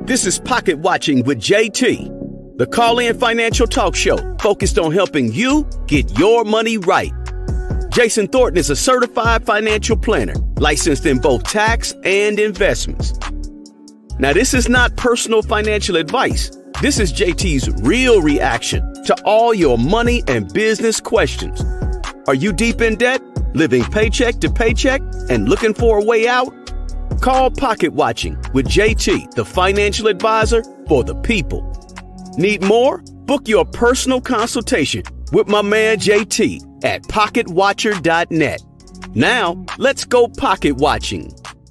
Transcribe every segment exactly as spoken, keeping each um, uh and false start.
This is Pocket Watching with J T, the call-in financial talk show focused on helping you get your money right. Jason Thornton is a certified financial planner, licensed in both tax and investments. Now, this is not personal financial advice. This is J T's real reaction to all your money and business questions. Are you deep in debt, living paycheck to paycheck, and looking for a way out? Call Pocket Watching with J T, the financial advisor for the people. Need more? Book your personal consultation with my man J T at pocket watcher dot net. Now, let's go pocket watching.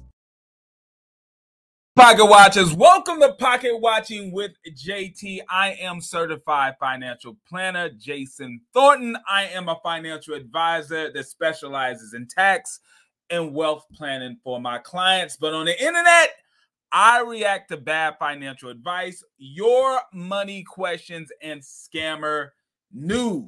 Pocket Watchers, welcome to Pocket Watching with J T. I am certified financial planner Jason Thornton. I am a financial advisor that specializes in tax and wealth planning for my clients. But on the internet, I react to bad financial advice, your money questions, and scammer news.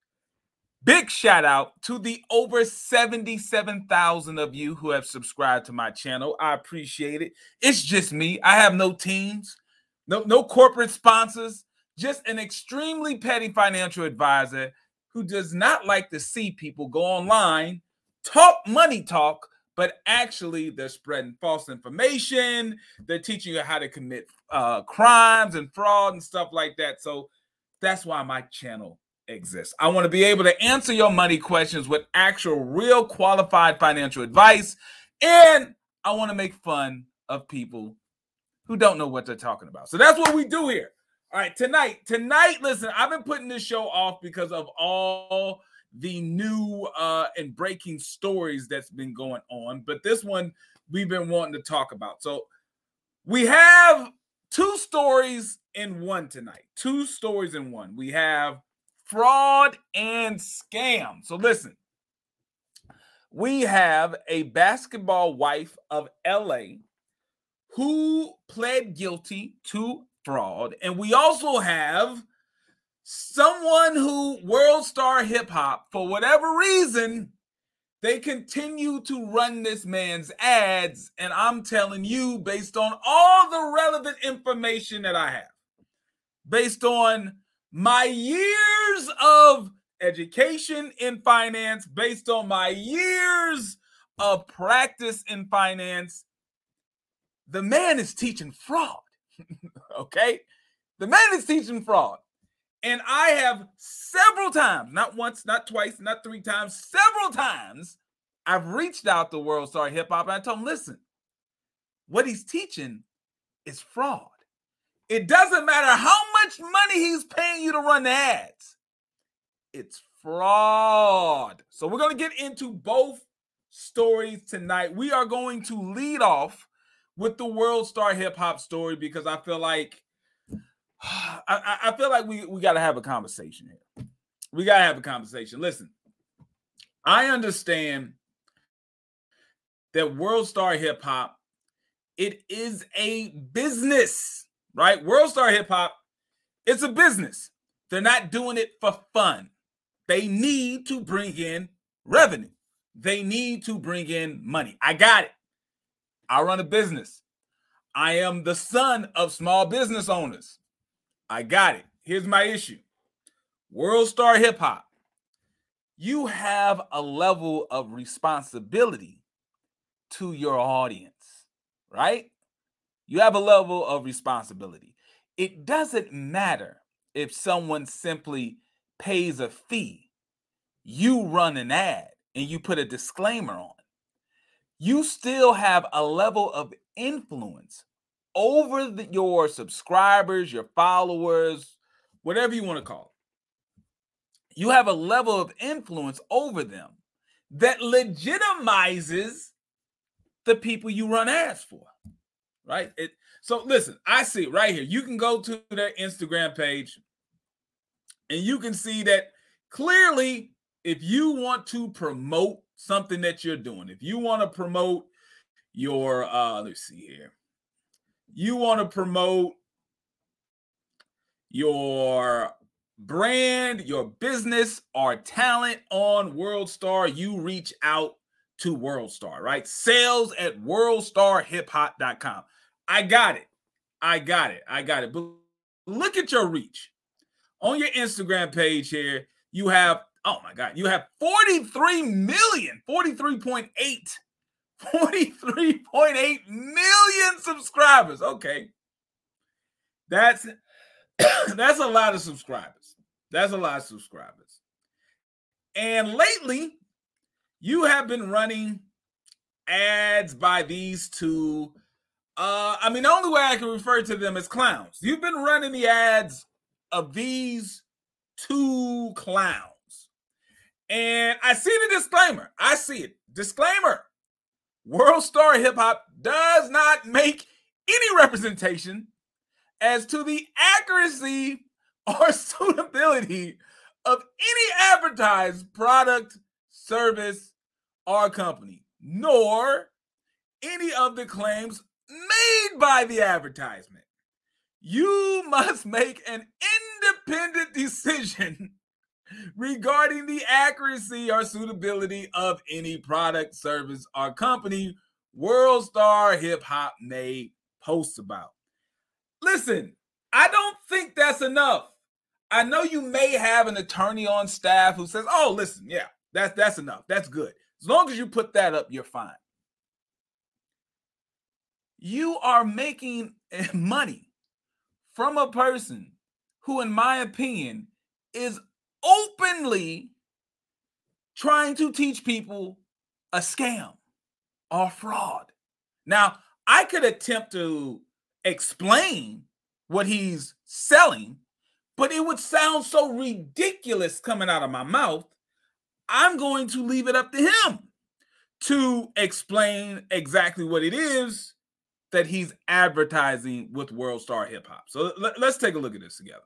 Big shout out to the over seventy-seven thousand of you who have subscribed to my channel. I appreciate it. It's just me. I have no teams, no, no corporate sponsors, just an extremely petty financial advisor who does not like to see people go online, talk money talk, but actually they're spreading false information. They're teaching you how to commit uh, crimes and fraud and stuff like that. So that's why my channel exists. I want to be able to answer your money questions with actual, real qualified financial advice. And I want to make fun of people who don't know what they're talking about. So that's what we do here. All right, tonight, tonight, listen, I've been putting this show off because of all the new uh, and breaking stories that's been going on. But this one we've been wanting to talk about. So we have two stories in one tonight. Two stories in one. We have fraud and scam. So listen, we have a basketball wife of L A who pled guilty to fraud. And we also have someone who World Star Hip Hop, for whatever reason, they continue to run this man's ads. And I'm telling you, based on all the relevant information that I have, based on my years of education in finance, based on my years of practice in finance, the man is teaching fraud. Okay? The man is teaching fraud. And I have several times, not once, not twice, not three times, several times, I've reached out to World Star Hip Hop and I told him, listen, what he's teaching is fraud. It doesn't matter how much money he's paying you to run the ads. It's fraud. So we're going to get into both stories tonight. We are going to lead off with the World Star Hip Hop story because I feel like I, I feel like we, we got to have a conversation here. We got to have a conversation. Listen, I understand that World Star Hip Hop, it is a business, right? World Star Hip Hop, it's a business. They're not doing it for fun. They need to bring in revenue. They need to bring in money. I got it. I run a business. I am the son of small business owners. I got it. Here's my issue. World Star Hip Hop, you have a level of responsibility to your audience, right? You have a level of responsibility. It doesn't matter if someone simply pays a fee. You run an ad and you put a disclaimer on. You still have a level of influence over the, your subscribers, your followers, whatever you want to call it. You have a level of influence over them that legitimizes the people you run ads for, right? It, so listen, I see it right here. You can go to their Instagram page and you can see that clearly if you want to promote something that you're doing, if you want to promote your, uh, let's see here, you want to promote your brand, your business, or talent on World Star, you reach out to World Star, right? Sales at world star hip hop dot com. I got it. I got it. I got it. But look at your reach. On your Instagram page here, you have, oh my God, you have forty-three million, forty-three point eight, forty-three point eight million subscribers. Okay. That's, that's a lot of subscribers. That's a lot of subscribers. And lately, you have been running ads by these two. Uh, I mean, the only way I can refer to them as clowns. You've been running the ads of these two clowns. And I see the disclaimer. I see it. Disclaimer. World Star Hip Hop does not make any representation as to the accuracy or suitability of any advertised product, service, or company, nor any of the claims made by the advertisement. You must make an independent decision regarding the accuracy or suitability of any product, service, or company World Star Hip Hop made posts about. Listen, I don't think that's enough. I know you may have an attorney on staff who says, oh, listen, yeah, that's, that's enough. That's good. As long as you put that up, you're fine. You are making money from a person who, in my opinion, is openly trying to teach people a scam or fraud. Now, I could attempt to explain what he's selling, but it would sound so ridiculous coming out of my mouth. I'm going to leave it up to him to explain exactly what it is that he's advertising with World Star Hip Hop. So let, let's take a look at this together.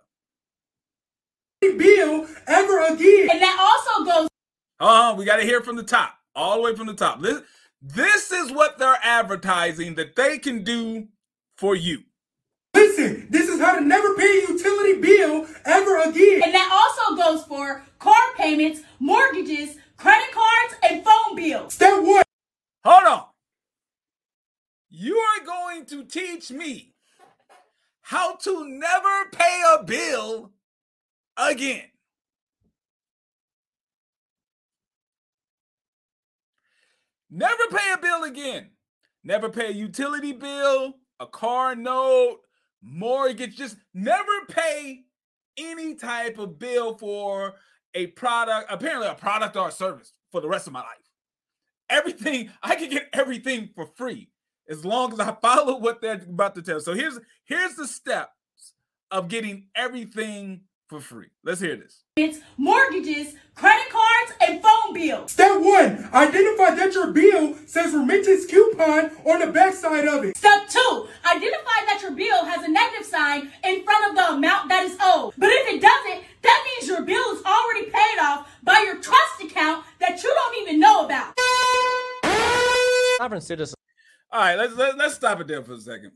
Bill ever again. And that also goes. Uh, we got to hear from the top, all the way from the top. This, this is what they're advertising that they can do for you. Listen, this is how to never pay a utility bill ever again. And that also goes for car payments, mortgages, credit cards, and phone bills. Step one. Hold on. You are going to teach me how to never pay a bill again. Never pay a bill again. Never pay a utility bill, a car note, mortgage. Just never pay any type of bill for a product, apparently a product or a service for the rest of my life. Everything, I can get everything for free as long as I follow what they're about to tell. So here's, here's the steps of getting everything for free. Let's hear this. It's mortgages, credit cards, and phone bills. Step one, identify that your bill says remittance coupon on the back side of it. Step two, identify that your bill has a negative sign in front of the amount that is owed. But if it doesn't, that means your bill is already paid off by your trust account that you don't even know about. Sovereign citizen. All right, let's, let's let's stop it there for a second.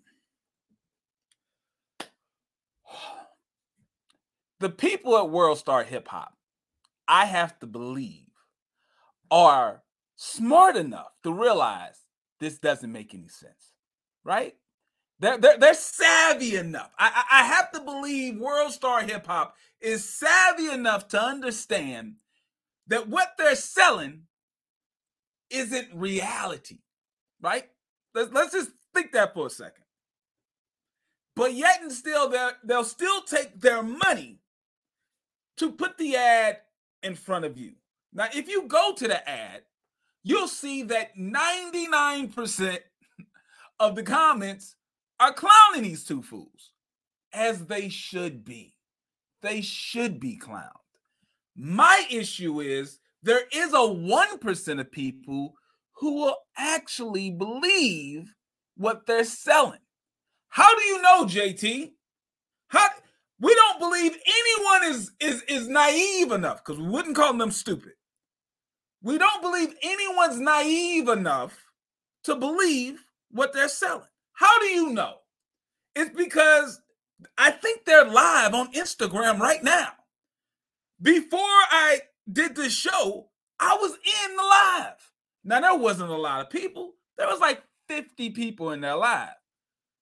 The people at World Star Hip Hop, I have to believe, are smart enough to realize this doesn't make any sense, right? They're, they're, they're savvy enough. I, I have to believe World Star Hip Hop is savvy enough to understand that what they're selling isn't reality, right? Let's, let's just think that for a second. But yet and still, they'll still take their money to put the ad in front of you. Now, if you go to the ad, you'll see that ninety-nine percent of the comments are clowning these two fools, as they should be. They should be clowned. My issue is there is a one percent of people who will actually believe what they're selling. How do you know, J T? How we don't believe anyone is is is naive enough, because we wouldn't call them stupid. We don't believe anyone's naive enough to believe what they're selling. How do you know? It's because I think they're live on Instagram right now. Before I did this show, I was in the live. Now, there wasn't a lot of people. There was like fifty people in their live.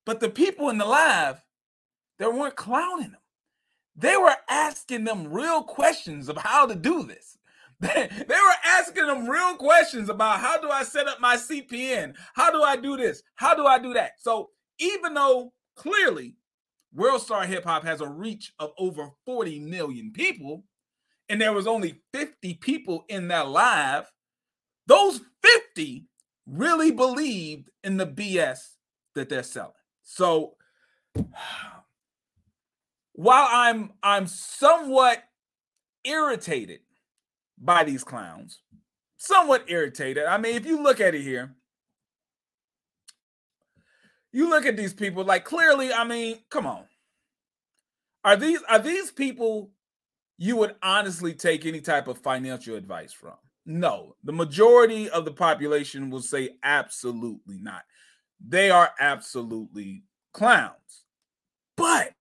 But the people in the live, they weren't clowning them. They were asking them real questions of how to do this. They, they were asking them real questions about how do I set up my C P N? How do I do this? How do I do that? So even though clearly World Star Hip Hop has a reach of over forty million people, and there was only fifty people in that live, those fifty really believed in the B S that they're selling. So while I'm I'm somewhat irritated by these clowns, somewhat irritated. I mean, if you look at it here, you look at these people, like clearly, I mean, come on. Are these are these people you would honestly take any type of financial advice from? No. The majority of the population will say absolutely not. They are absolutely clowns. But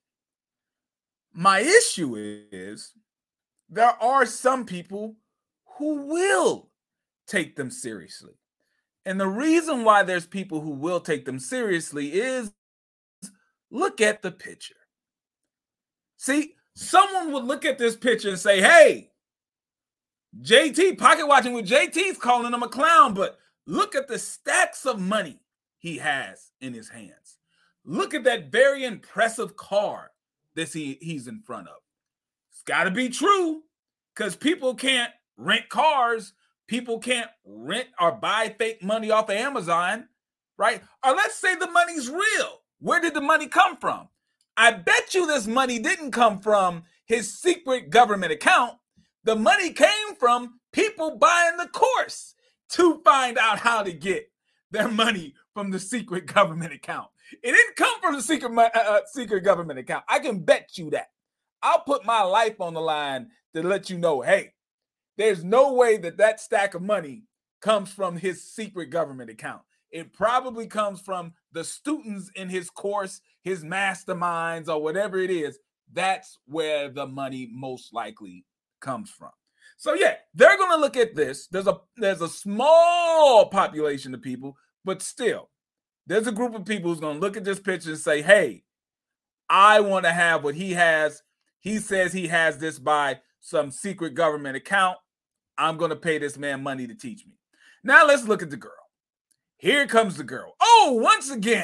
my issue is there are some people who will take them seriously. And the reason why there's people who will take them seriously is look at the picture. See, someone would look at this picture and say, hey, J T, Pocket Watching with J T's calling him a clown, but look at the stacks of money he has in his hands. Look at that very impressive car that he, he's in front of. It's got to be true, because people can't rent cars. People can't rent or buy fake money off of Amazon, right? Or let's say the money's real. Where did the money come from? I bet you this money didn't come from his secret government account. The money came from people buying the course to find out how to get their money from the secret government account. It didn't come from the secret, uh, secret government account. I can bet you that. I'll put my life on the line to let you know, hey, there's no way that that stack of money comes from his secret government account. It probably comes from the students in his course, his masterminds, or whatever it is. That's where the money most likely comes from. So yeah, they're going to look at this. There's a there's a small population of people, but still, there's a group of people who's going to look at this picture and say, hey, I want to have what he has. He says he has this by some secret government account. I'm going to pay this man money to teach me. Now let's look at the girl. Here comes the girl. Oh, once again,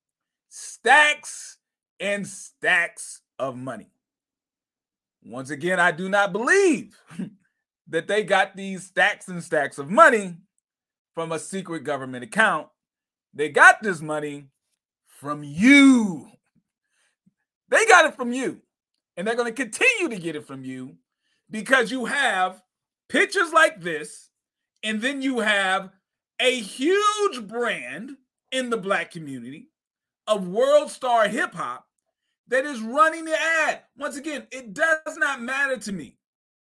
stacks and stacks of money. Once again, I do not believe that they got these stacks and stacks of money from a secret government account. They got this money from you. They got it from you. And they're going to continue to get it from you because you have pictures like this, and then you have a huge brand in the Black community of World Star Hip Hop that is running the ad. Once again, it does not matter to me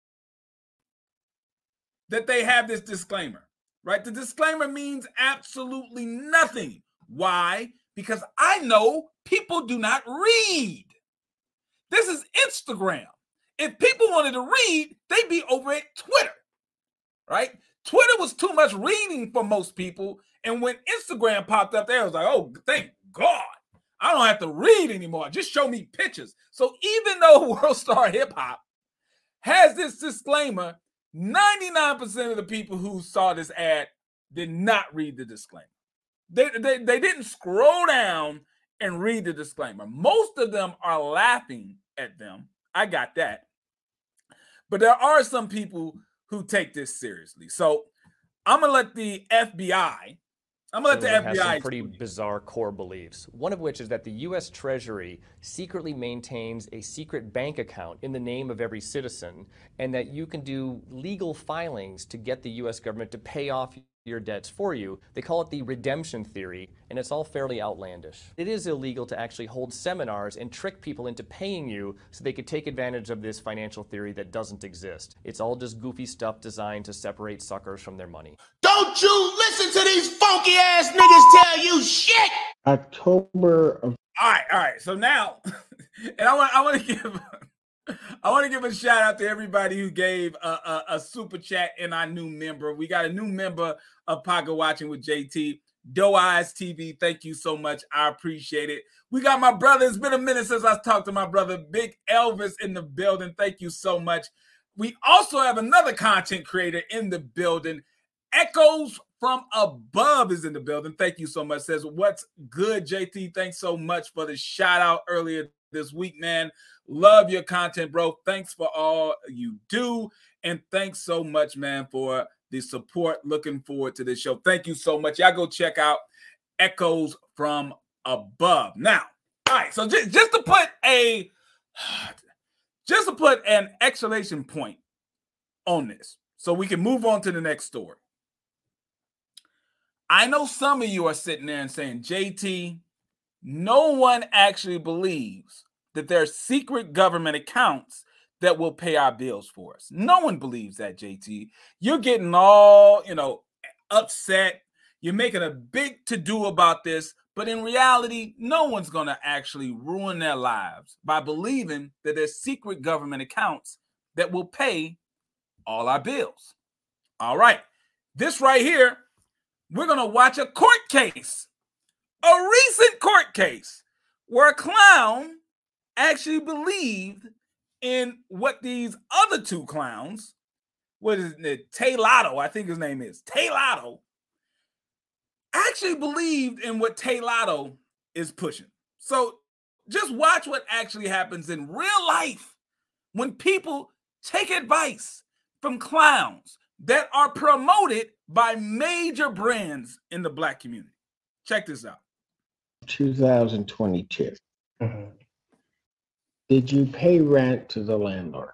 that they have this disclaimer, right? The disclaimer means absolutely nothing. Why? Because I know people do not read. This is Instagram. If people wanted to read, they'd be over at Twitter, right? Twitter was too much reading for most people. And when Instagram popped up there, I was like, oh, thank God. I don't have to read anymore. Just show me pictures. So even though World Star Hip Hop has this disclaimer, ninety-nine percent of the people who saw this ad did not read the disclaimer. They, they, they didn't scroll down and read the disclaimer. Most of them are laughing at them. I got that. But there are some people who take this seriously. So I'm going to let the F B I, I'm going to let the F B I. Has some pretty bizarre core beliefs. One of which is that the U S Treasury secretly maintains a secret bank account in the name of every citizen, and that you can do legal filings to get the U S government to pay off your debts for you. They call it the redemption theory, and it's all fairly outlandish. It is illegal to actually hold seminars and trick people into paying you so they could take advantage of this financial theory that doesn't exist. It's all just goofy stuff designed to separate suckers from their money. Don't you listen to these funky ass niggas tell you shit! October of All right, all right. So now, and I want I want to give I want to give a shout out to everybody who gave a, a, a super chat in our new member. We got a new member of Pocket Watching with J T. Doe Eyes T V, thank you so much. I appreciate it. We got my brother. It's been a minute since I talked to my brother, Big Elvis, in the building. Thank you so much. We also have another content creator in the building. Echoes from Above is in the building. Thank you so much. Says, what's good, J T? Thanks so much for the shout out earlier this week, man. Love your content, bro. Thanks for all you do. And thanks so much, man, for the support. Looking forward to this show. Thank you so much. Y'all go check out Echoes from Above. Now, all right, so just, just to put a just to put an exclamation point on this, so we can move on to the next story. I know some of you are sitting there and saying, J T, no one actually believes that there are secret government accounts that will pay our bills for us. No one believes that, J T. You're getting all, you know, upset. You're making a big to-do about this, but in reality, no one's going to actually ruin their lives by believing that there's secret government accounts that will pay all our bills. All right. This right here, we're going to watch a court case, a recent court case where a clown actually believed in what these other two clowns, what is it, Tay Lotto, I think his name is, Tay Lotto, actually believed in what Tay Lotto is pushing. So just watch what actually happens in real life when people take advice from clowns that are promoted by major brands in the Black community. Check this out. two thousand twenty-two. Mm-hmm. Did you pay rent to the landlord?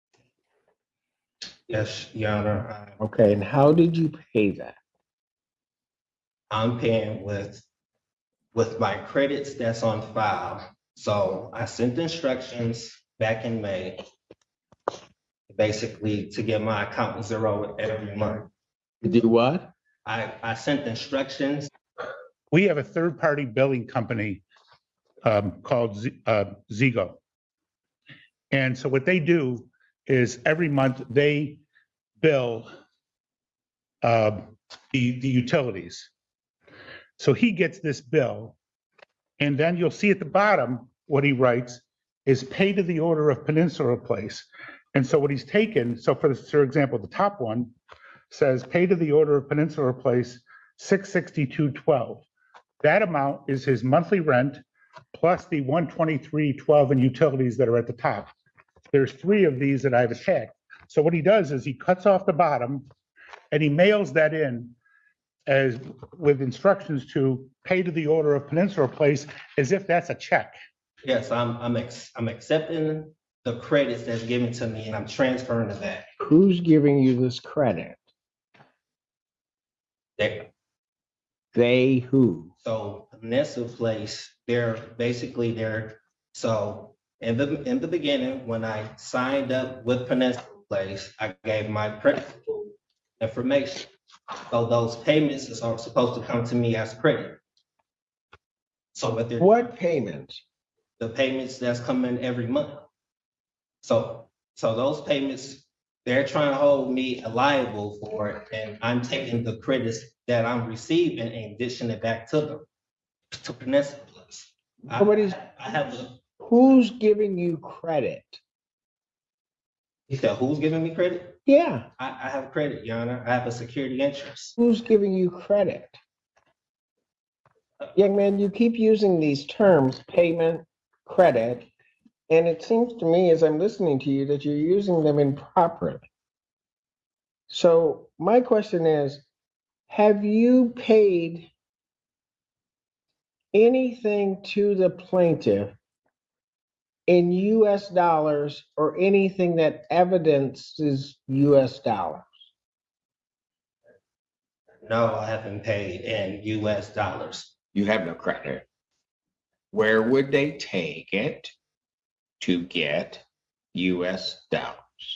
Yes, Your Honor. I, Okay, and how did you pay that? I'm paying with with my credits that's on file. So I sent instructions back in May, basically to get my account zero every month. You do what? I, I sent instructions. We have a third-party billing company um, called Z, uh, Zego. And so what they do is every month they bill uh, the, the utilities. So he gets this bill, and then you'll see at the bottom what he writes is pay to the order of Peninsula Place. And so what he's taken, so for, this, for example, the top one says pay to the order of Peninsula Place six sixty-two twelve. That amount is his monthly rent plus the one twenty-three twelve in utilities that are at the top. There's three of these that I've attacked. So what he does is he cuts off the bottom and he mails that in as with instructions to pay to the order of Peninsula Place as if that's a check. Yes, I'm I'm ex, I'm accepting the credits that's given to me and I'm transferring to that. Who's giving you this credit? They, They who? so Peninsula Place, they're basically they're so in the in the beginning when I signed up with Peninsula Place, I gave my credit information. So those payments are supposed to come to me as credit. So what they're What payments? the payments that's coming every month. So so those payments, they're trying to hold me liable for it, and I'm taking the credits that I'm receiving and dishing it back to them, to Peninsula Place. I- Nobody's- I have a, Who's giving you credit? he said, who's giving me credit? Yeah, I, I have credit, Your Honor. I have a security interest. who's giving you credit? Young man, you keep using these terms, payment, credit, and it seems to me as I'm listening to you that you're using them improperly. So my question is, have you paid anything to the plaintiff in U S dollars or anything that evidences U S dollars? No, I haven't paid in U S dollars. You have no credit. Where would they take it to get U S dollars?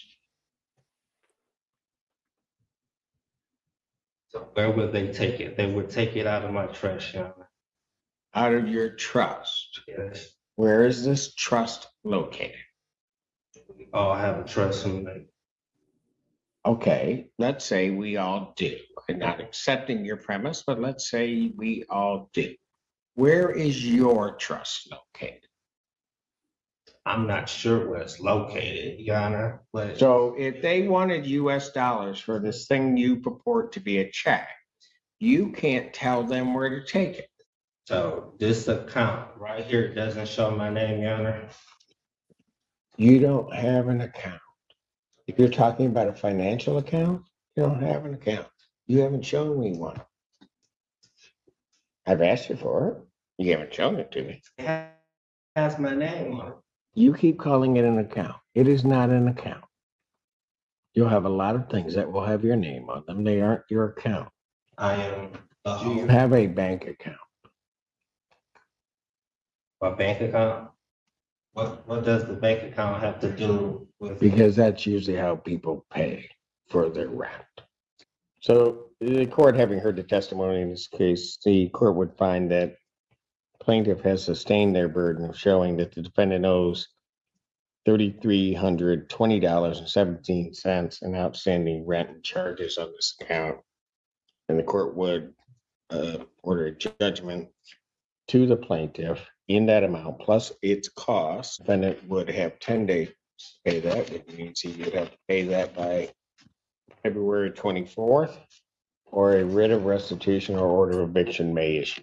So where would they take it? They would take it out of my trust, Your Honor. Out of your trust. Yes. Where is this trust located? Oh, I have a trust in the Okay, let's say we all do. I'm not accepting your premise, but let's say we all do. Where is your trust located? I'm not sure where it's located, Your Honor, but So if they wanted U S dollars for this thing you purport to be a check, you can't tell them where to take it. so this account right here doesn't show my name, Your Honor. You don't have an account. If you're talking about a financial account, you don't have an account. You haven't shown me one. I've asked you for it. You haven't shown it to me. It has my name on it. You keep calling it an account. It is not an account. You'll have a lot of things that will have your name on them. They aren't your account. I am the Do you home. have a bank account? My bank account? What, what does the bank account have to do with? Because that's usually how people pay for their rent. So the court, having heard the testimony in this case, the court would find that plaintiff has sustained their burden of showing that the defendant owes three thousand three hundred twenty dollars and seventeen cents in outstanding rent and charges on this account. And the court would uh, order a judgment to the plaintiff in that amount, plus its costs. Defendant would have ten days to pay that, which means he would have to pay that by February twenty-fourth, or a writ of restitution or order of eviction may issue.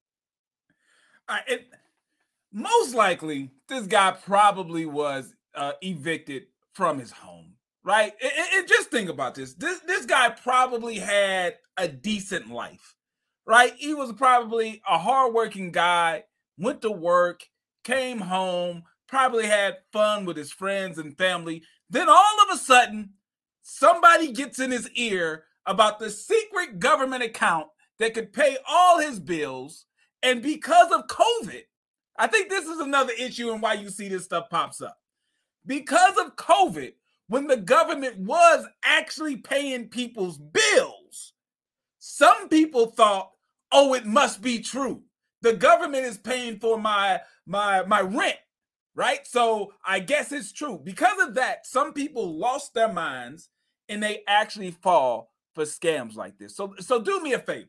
Uh, it, most likely, this guy probably was uh, evicted from his home, right? And, and just think about this. This this guy probably had a decent life, right? He was probably a hardworking guy, went to work, came home, probably had fun with his friends and family. Then all of a sudden, somebody gets in his ear about the secret government account that could pay all his bills. And because of COVID, I think this is another issue and why you see this stuff pops up. Because of COVID, when the government was actually paying people's bills, some people thought, oh, it must be true. The government is paying for my, my, my rent, right? So I guess it's true. Because of that, some people lost their minds and they actually fall for scams like this. So, so do me a favor.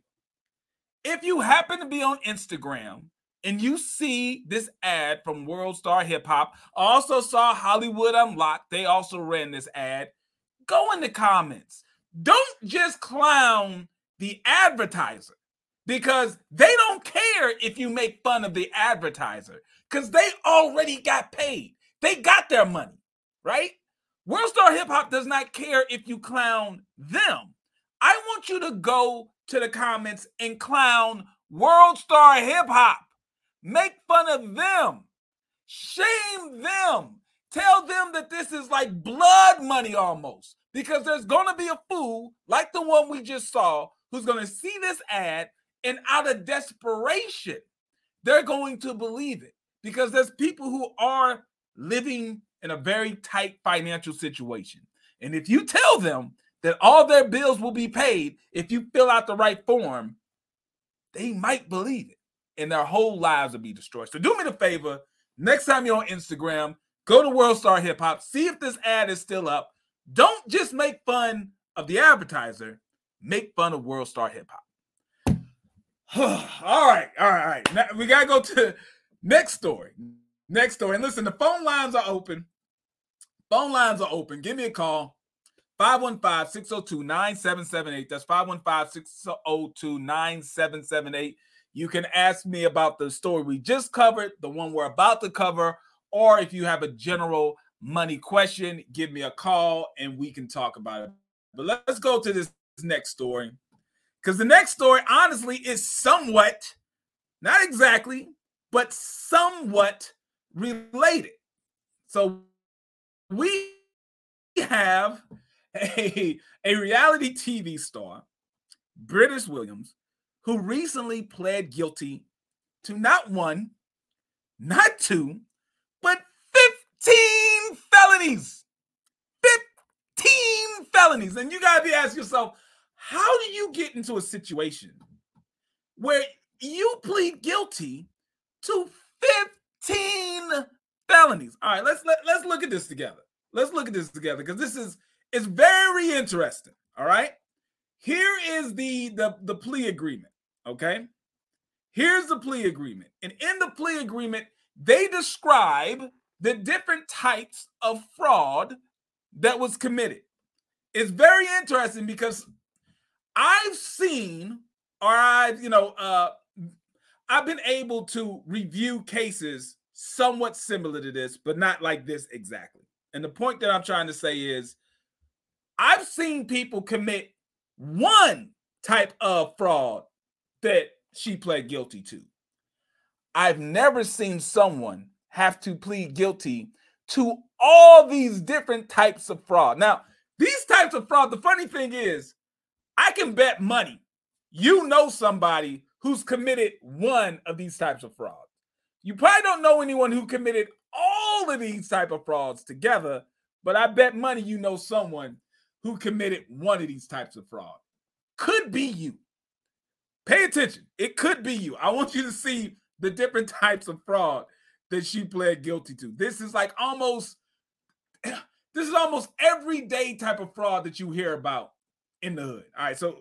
If you happen to be on Instagram and you see this ad from World Star Hip Hop, I also saw Hollywood Unlocked. They also ran this ad. Go in the comments. Don't just clown the advertiser, because they don't care if you make fun of the advertiser, because they already got paid. They got their money, right? World Star Hip Hop does not care if you clown them. I want you to go to the comments and clown World Star Hip Hop. Make fun of them. Shame them. Tell them that this is like blood money almost, because there's going to be a fool like the one we just saw who's going to see this ad, and out of desperation, they're going to believe it, because there's people who are living in a very tight financial situation. And if you tell them that all their bills will be paid if you fill out the right form, they might believe it, and their whole lives will be destroyed. So do me the favor, next time you're on Instagram, go to World Star Hip Hop, see if this ad is still up. Don't just make fun of the advertiser, make fun of World Star Hip Hop. all right, all right, all right. Now, we got to go to next story. Next story. And listen, the phone lines are open. Phone lines are open. Give me a call. five one five, six oh two, nine seven seven eight. That's five one five, six oh two, nine seven seven eight. You can ask me about the story we just covered, the one we're about to cover, or if you have a general money question, give me a call and we can talk about it. But let's go to this next story, because the next story, honestly, is somewhat, not exactly, but somewhat related. So we have a, a reality T V star, British Williams, who recently pled guilty to not one, not two, but fifteen felonies. fifteen felonies. And you gotta be asking yourself, how do you get into a situation where you plead guilty to fifteen felonies? All right, let's let, let's look at this together. Let's look at this together, because this is It's very interesting. All right. Here is the, the, the plea agreement. Okay. Here's the plea agreement. And in the plea agreement, they describe the different types of fraud that was committed. It's very interesting because I've seen, or I've, you know, uh, I've been able to review cases somewhat similar to this, but not like this exactly. And the point that I'm trying to say is I've seen people commit one type of fraud that she pled guilty to. I've never seen someone have to plead guilty to all these different types of fraud. Now, these types of fraud, the funny thing is, I can bet money you know somebody who's committed one of these types of frauds. You probably don't know anyone who committed all of these type of frauds together, but I bet money you know someone who committed one of these types of fraud. Could be you. Pay attention. It could be you. I want you to see the different types of fraud that she pled guilty to. This is like almost, this is almost everyday type of fraud that you hear about in the hood. All right, so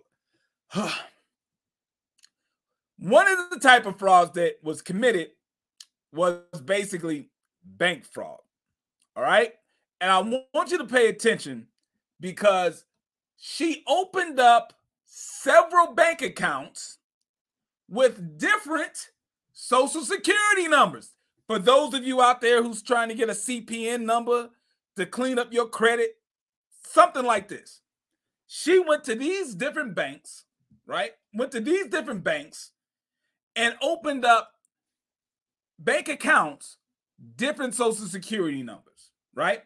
one of the type of frauds that was committed was basically bank fraud. All right, and I want you to pay attention because she opened up several bank accounts with different social security numbers. For those of you out there who's trying to get a C P N number to clean up your credit, something like this. She went to these different banks, right? Went to these different banks and opened up bank accounts, different social security numbers, right?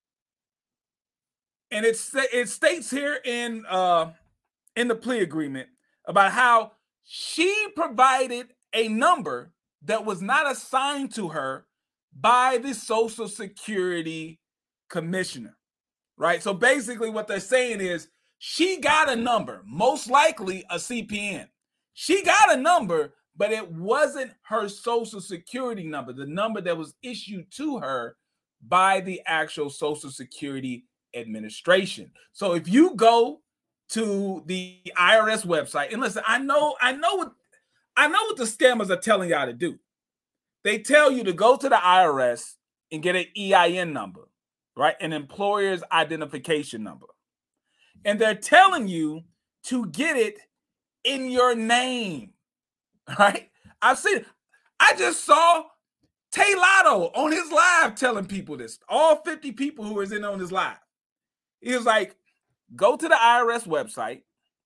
And it's, it states here in, uh, in the plea agreement about how she provided a number that was not assigned to her by the Social Security Commissioner, right? So basically what they're saying is she got a number, most likely a C P N. She got a number, but it wasn't her Social Security number, the number that was issued to her by the actual Social Security Administration. So if you go to the I R S website, and listen, I know, I know what I know what the scammers are telling y'all to do. They tell you to go to the I R S and get an E I N number, right? An employer's identification number. And they're telling you to get it in your name, right? I've seen it. I just saw Tay Lotto on his live telling people this. All fifty people who was in on his live. He was like, go to the I R S website,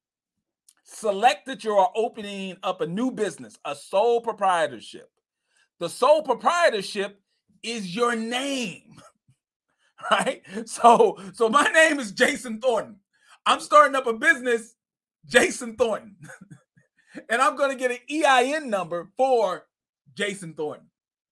select that you are opening up a new business, a sole proprietorship. The sole proprietorship is your name, right? So, so my name is Jason Thornton. I'm starting up a business, Jason Thornton, and I'm going to get an E I N number for Jason Thornton.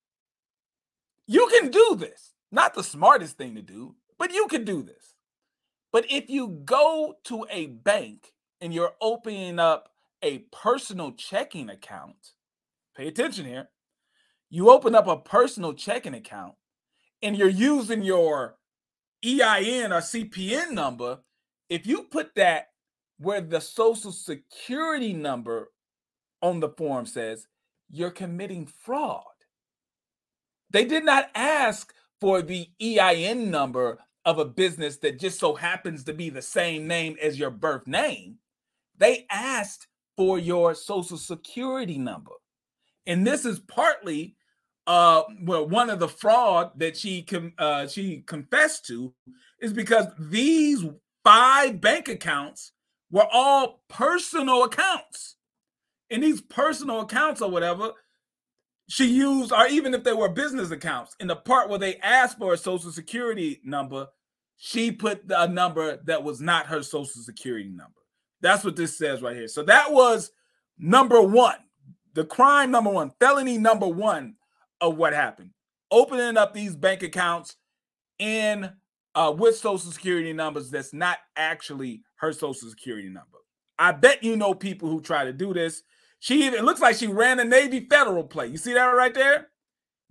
You can do this. Not the smartest thing to do, but you can do this. But if you go to a bank and you're opening up a personal checking account, pay attention here. You open up a personal checking account and you're using your E I N or C P N number. If you put that where the Social Security number on the form says, you're committing fraud. They did not ask for the E I N number of a business that just so happens to be the same name as your birth name. They asked for your Social Security number. And this is partly uh, well, one of the fraud that she com- uh, she confessed to is because these five bank accounts were all personal accounts. And these personal accounts or whatever, she used, or even if they were business accounts, in the part where they asked for a Social Security number, she put a number that was not her Social Security number. That's what this says right here. So that was number one, the crime number one, felony number one of what happened. Opening up these bank accounts in uh, with Social Security numbers that's not actually her Social Security number. I bet you know people who try to do this. She even, it looks like she ran a Navy Federal play. You see that right there?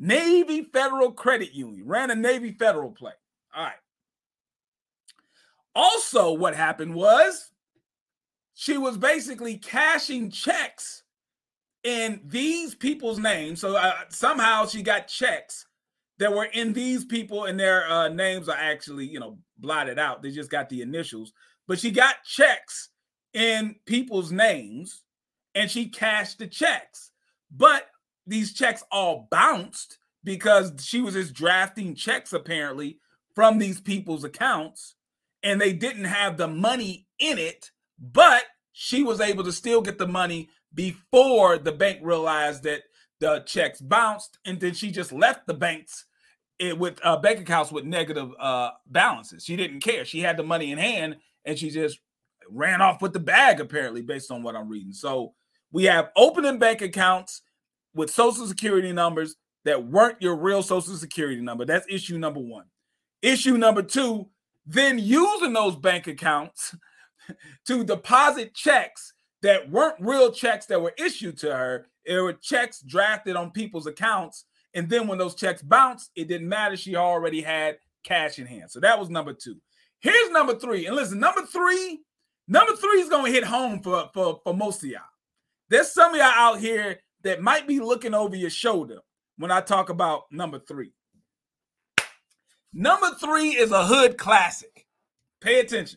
Navy Federal Credit Union. Ran a Navy Federal play. All right. Also, what happened was she was basically cashing checks in these people's names. So uh, somehow she got checks that were in these people, and their uh, names are actually, you know, blotted out. They just got the initials. But she got checks in people's names, and she cashed the checks. But these checks all bounced because she was just drafting checks, apparently, from these people's accounts, and they didn't have the money in it, but she was able to still get the money before the bank realized that the checks bounced, and then she just left the banks it, with uh, bank accounts with negative uh, balances. She didn't care. She had the money in hand, and she just ran off with the bag, apparently, based on what I'm reading. So we have opening bank accounts with Social Security numbers that weren't your real Social Security number. That's issue number one. Issue number two, then using those bank accounts to deposit checks that weren't real checks that were issued to her. It were checks drafted on people's accounts. And then when those checks bounced, it didn't matter. She already had cash in hand. So that was number two. Here's number three. And listen, number three, number three is going to hit home for, for, for most of y'all. There's some of y'all out here that might be looking over your shoulder when I talk about number three. Number three is a hood classic. Pay attention.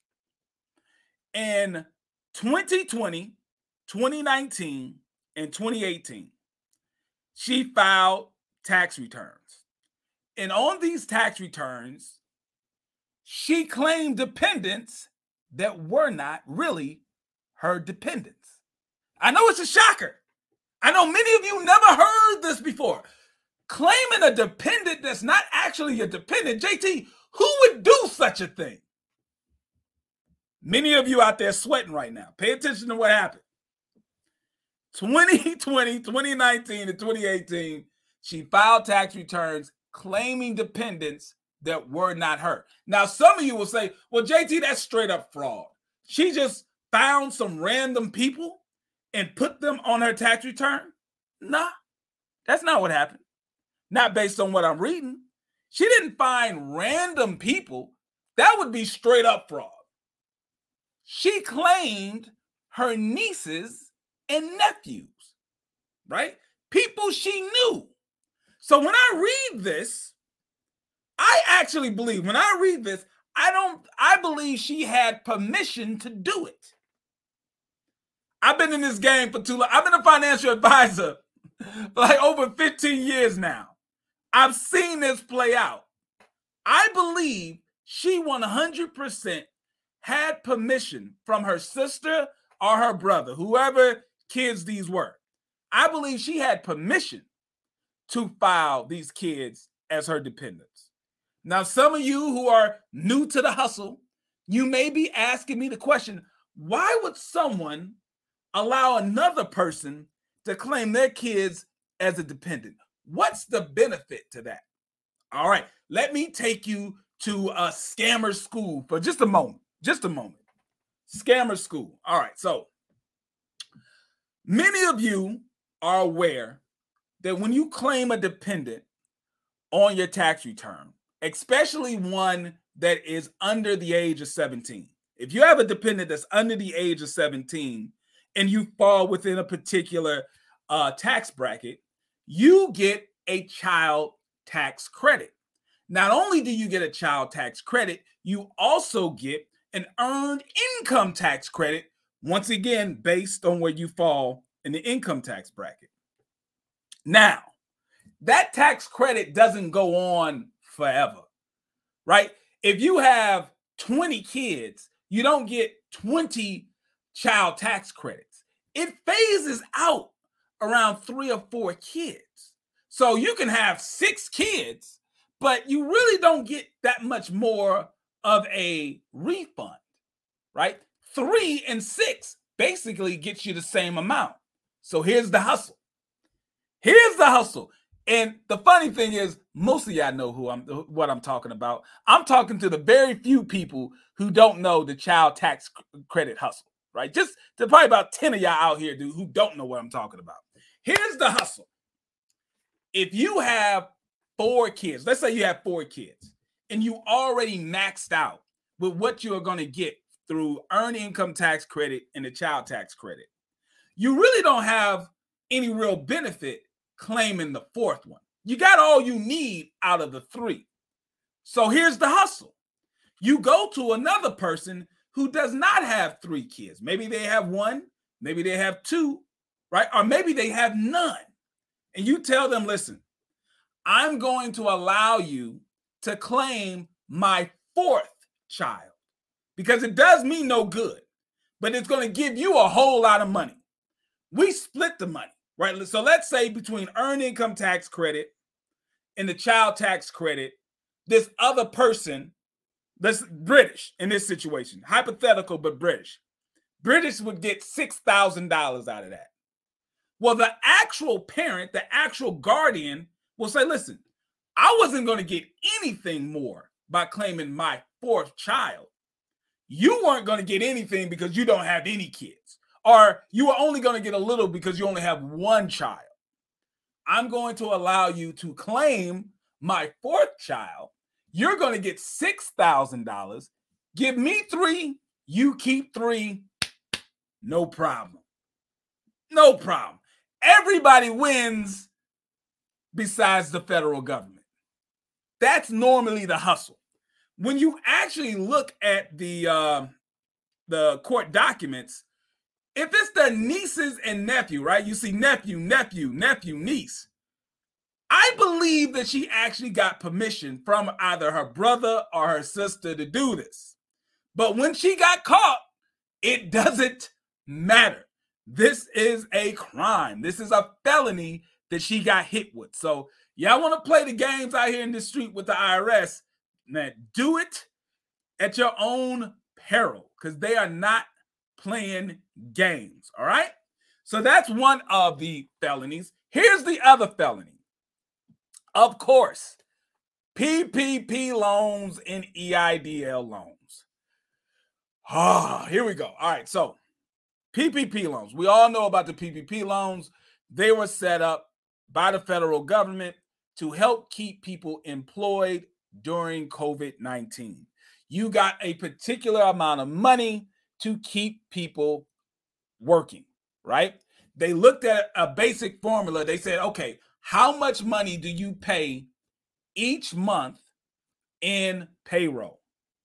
In twenty twenty, twenty nineteen, and twenty eighteen, she filed tax returns. And on these tax returns, she claimed dependents that were not really her dependents. I know it's a shocker. I know many of you never heard this before. Claiming a dependent that's not actually a dependent. J T, who would do such a thing? Many of you out there sweating right now. Pay attention to what happened. twenty twenty, twenty nineteen, and twenty eighteen, she filed tax returns claiming dependents that were not her. Now, some of you will say, well, J T, that's straight up fraud. She just found some random people and put them on her tax return? Nah, that's not what happened. Not based on what I'm reading. She didn't find random people. That would be straight up fraud. She claimed her nieces and nephews, right? People she knew. So when I read this, I actually believe, when I read this, I don't, I believe she had permission to do it. I've been in this game for too long. I've been a financial advisor for like over fifteen years now. I've seen this play out. I believe she one hundred percent had permission from her sister or her brother, whoever kids these were. I believe she had permission to file these kids as her dependents. Now, some of you who are new to the hustle, you may be asking me the question, why would someone allow another person to claim their kids as a dependent? What's the benefit to that? All right, let me take you to a scammer school for just a moment. Just a moment. Scammer school. All right, so many of you are aware that when you claim a dependent on your tax return, especially one that is under the age of seventeen, if you have a dependent that's under the age of seventeen and you fall within a particular uh, tax bracket, you get a child tax credit. Not only do you get a child tax credit, you also get an earned income tax credit, once again, based on where you fall in the income tax bracket. Now, that tax credit doesn't go on forever, right? If you have twenty kids, you don't get twenty child tax credits. It phases out around three or four kids. So you can have six kids, but you really don't get that much more of a refund, right? Three and six basically gets you the same amount. So here's the hustle. Here's the hustle. And the funny thing is, most of y'all know who I'm, what I'm talking about. I'm talking to the very few people who don't know the child tax credit hustle, right? Just to probably about ten of y'all out here dude, who don't know what I'm talking about. Here's the hustle. If you have four kids, let's say you have four kids, and you already maxed out with what you are going to get through earned income tax credit and the child tax credit, you really don't have any real benefit claiming the fourth one. You got all you need out of the three. So here's the hustle. You go to another person who does not have three kids. Maybe they have one, maybe they have two, right? Or maybe they have none. And you tell them, listen, I'm going to allow you to claim my fourth child because it does me no good, but it's going to give you a whole lot of money. We split the money, right? So let's say between earned income tax credit and the child tax credit, this other person, that's British in this situation, hypothetical, but British, British would get six thousand dollars out of that. Well, the actual parent, the actual guardian will say, listen, I wasn't going to get anything more by claiming my fourth child. You weren't going to get anything because you don't have any kids, or you were only going to get a little because you only have one child. I'm going to allow you to claim my fourth child. You're going to get six thousand dollars. Give me three. You keep three. No problem. No problem. Everybody wins besides the federal government. That's normally the hustle. When you actually look at the, uh, the court documents, if it's the nieces and nephew, right? You see nephew, nephew, nephew, niece. I believe that she actually got permission from either her brother or her sister to do this. But when she got caught, it doesn't matter. This is a crime. This is a felony that she got hit with. So y'all want to play the games out here in the street with the I R S, now do it at your own peril because they are not playing games, all right? So that's one of the felonies. Here's the other felony. Of course, P P P loans and E I D L loans. Ah, oh, here we go. All right, so P P P loans. We all know about the P P P loans. They were set up by the federal government to help keep people employed during COVID nineteen. You got a particular amount of money to keep people working, right? They looked at a basic formula. They said, okay, how much money do you pay each month in payroll?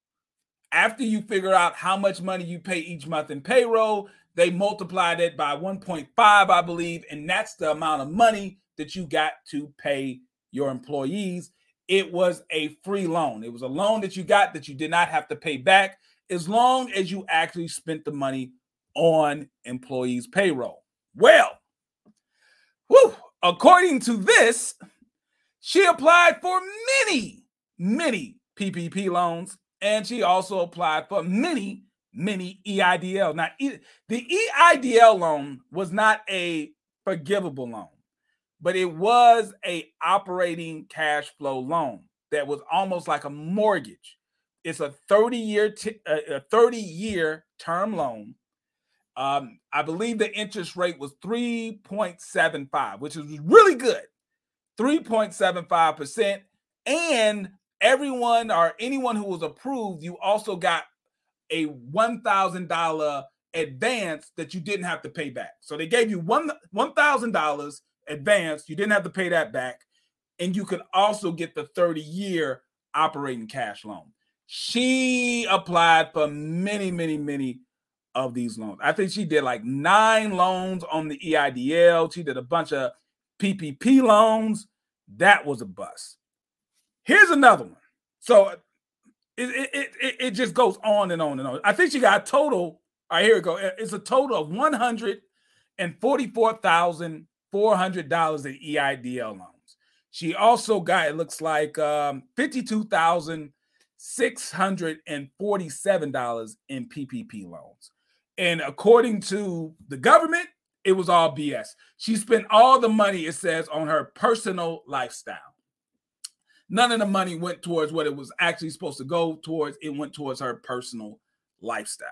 After you figure out how much money you pay each month in payroll, they multiplied it by one point five, I believe, and that's the amount of money that you got to pay your employees. It was a free loan. It was a loan that you got that you did not have to pay back as long as you actually spent the money on employees' payroll. Well, whew, according to this, she applied for many, many P P P loans, and she also applied for many, many E I D L. Now, the E I D L loan was not a forgivable loan, but it was a operating cash flow loan that was almost like a mortgage. It's a thirty-year t- a thirty-year term loan. Um, I believe the interest rate was three point seven five, which is really good, three point seven five percent. And everyone or anyone who was approved, you also got a one thousand dollars advance that you didn't have to pay back. So they gave you one one thousand dollars advance. You didn't have to pay that back. And you could also get the thirty-year operating cash loan. She applied for many, many, many of these loans. I think she did like nine loans on the E I D L. She did a bunch of P P P loans. That was a bust. Here's another one. So it, it, it, it just goes on and on and on. I think she got a total, all right, here we go. It's a total of one hundred forty-four thousand four hundred dollars in E I D L loans. She also got, it looks like um, fifty-two thousand six hundred forty-seven dollars in P P P loans. And according to the government, it was all B S. She spent all the money, it says, on her personal lifestyle. None of the money went towards what it was actually supposed to go towards. It went towards her personal lifestyle.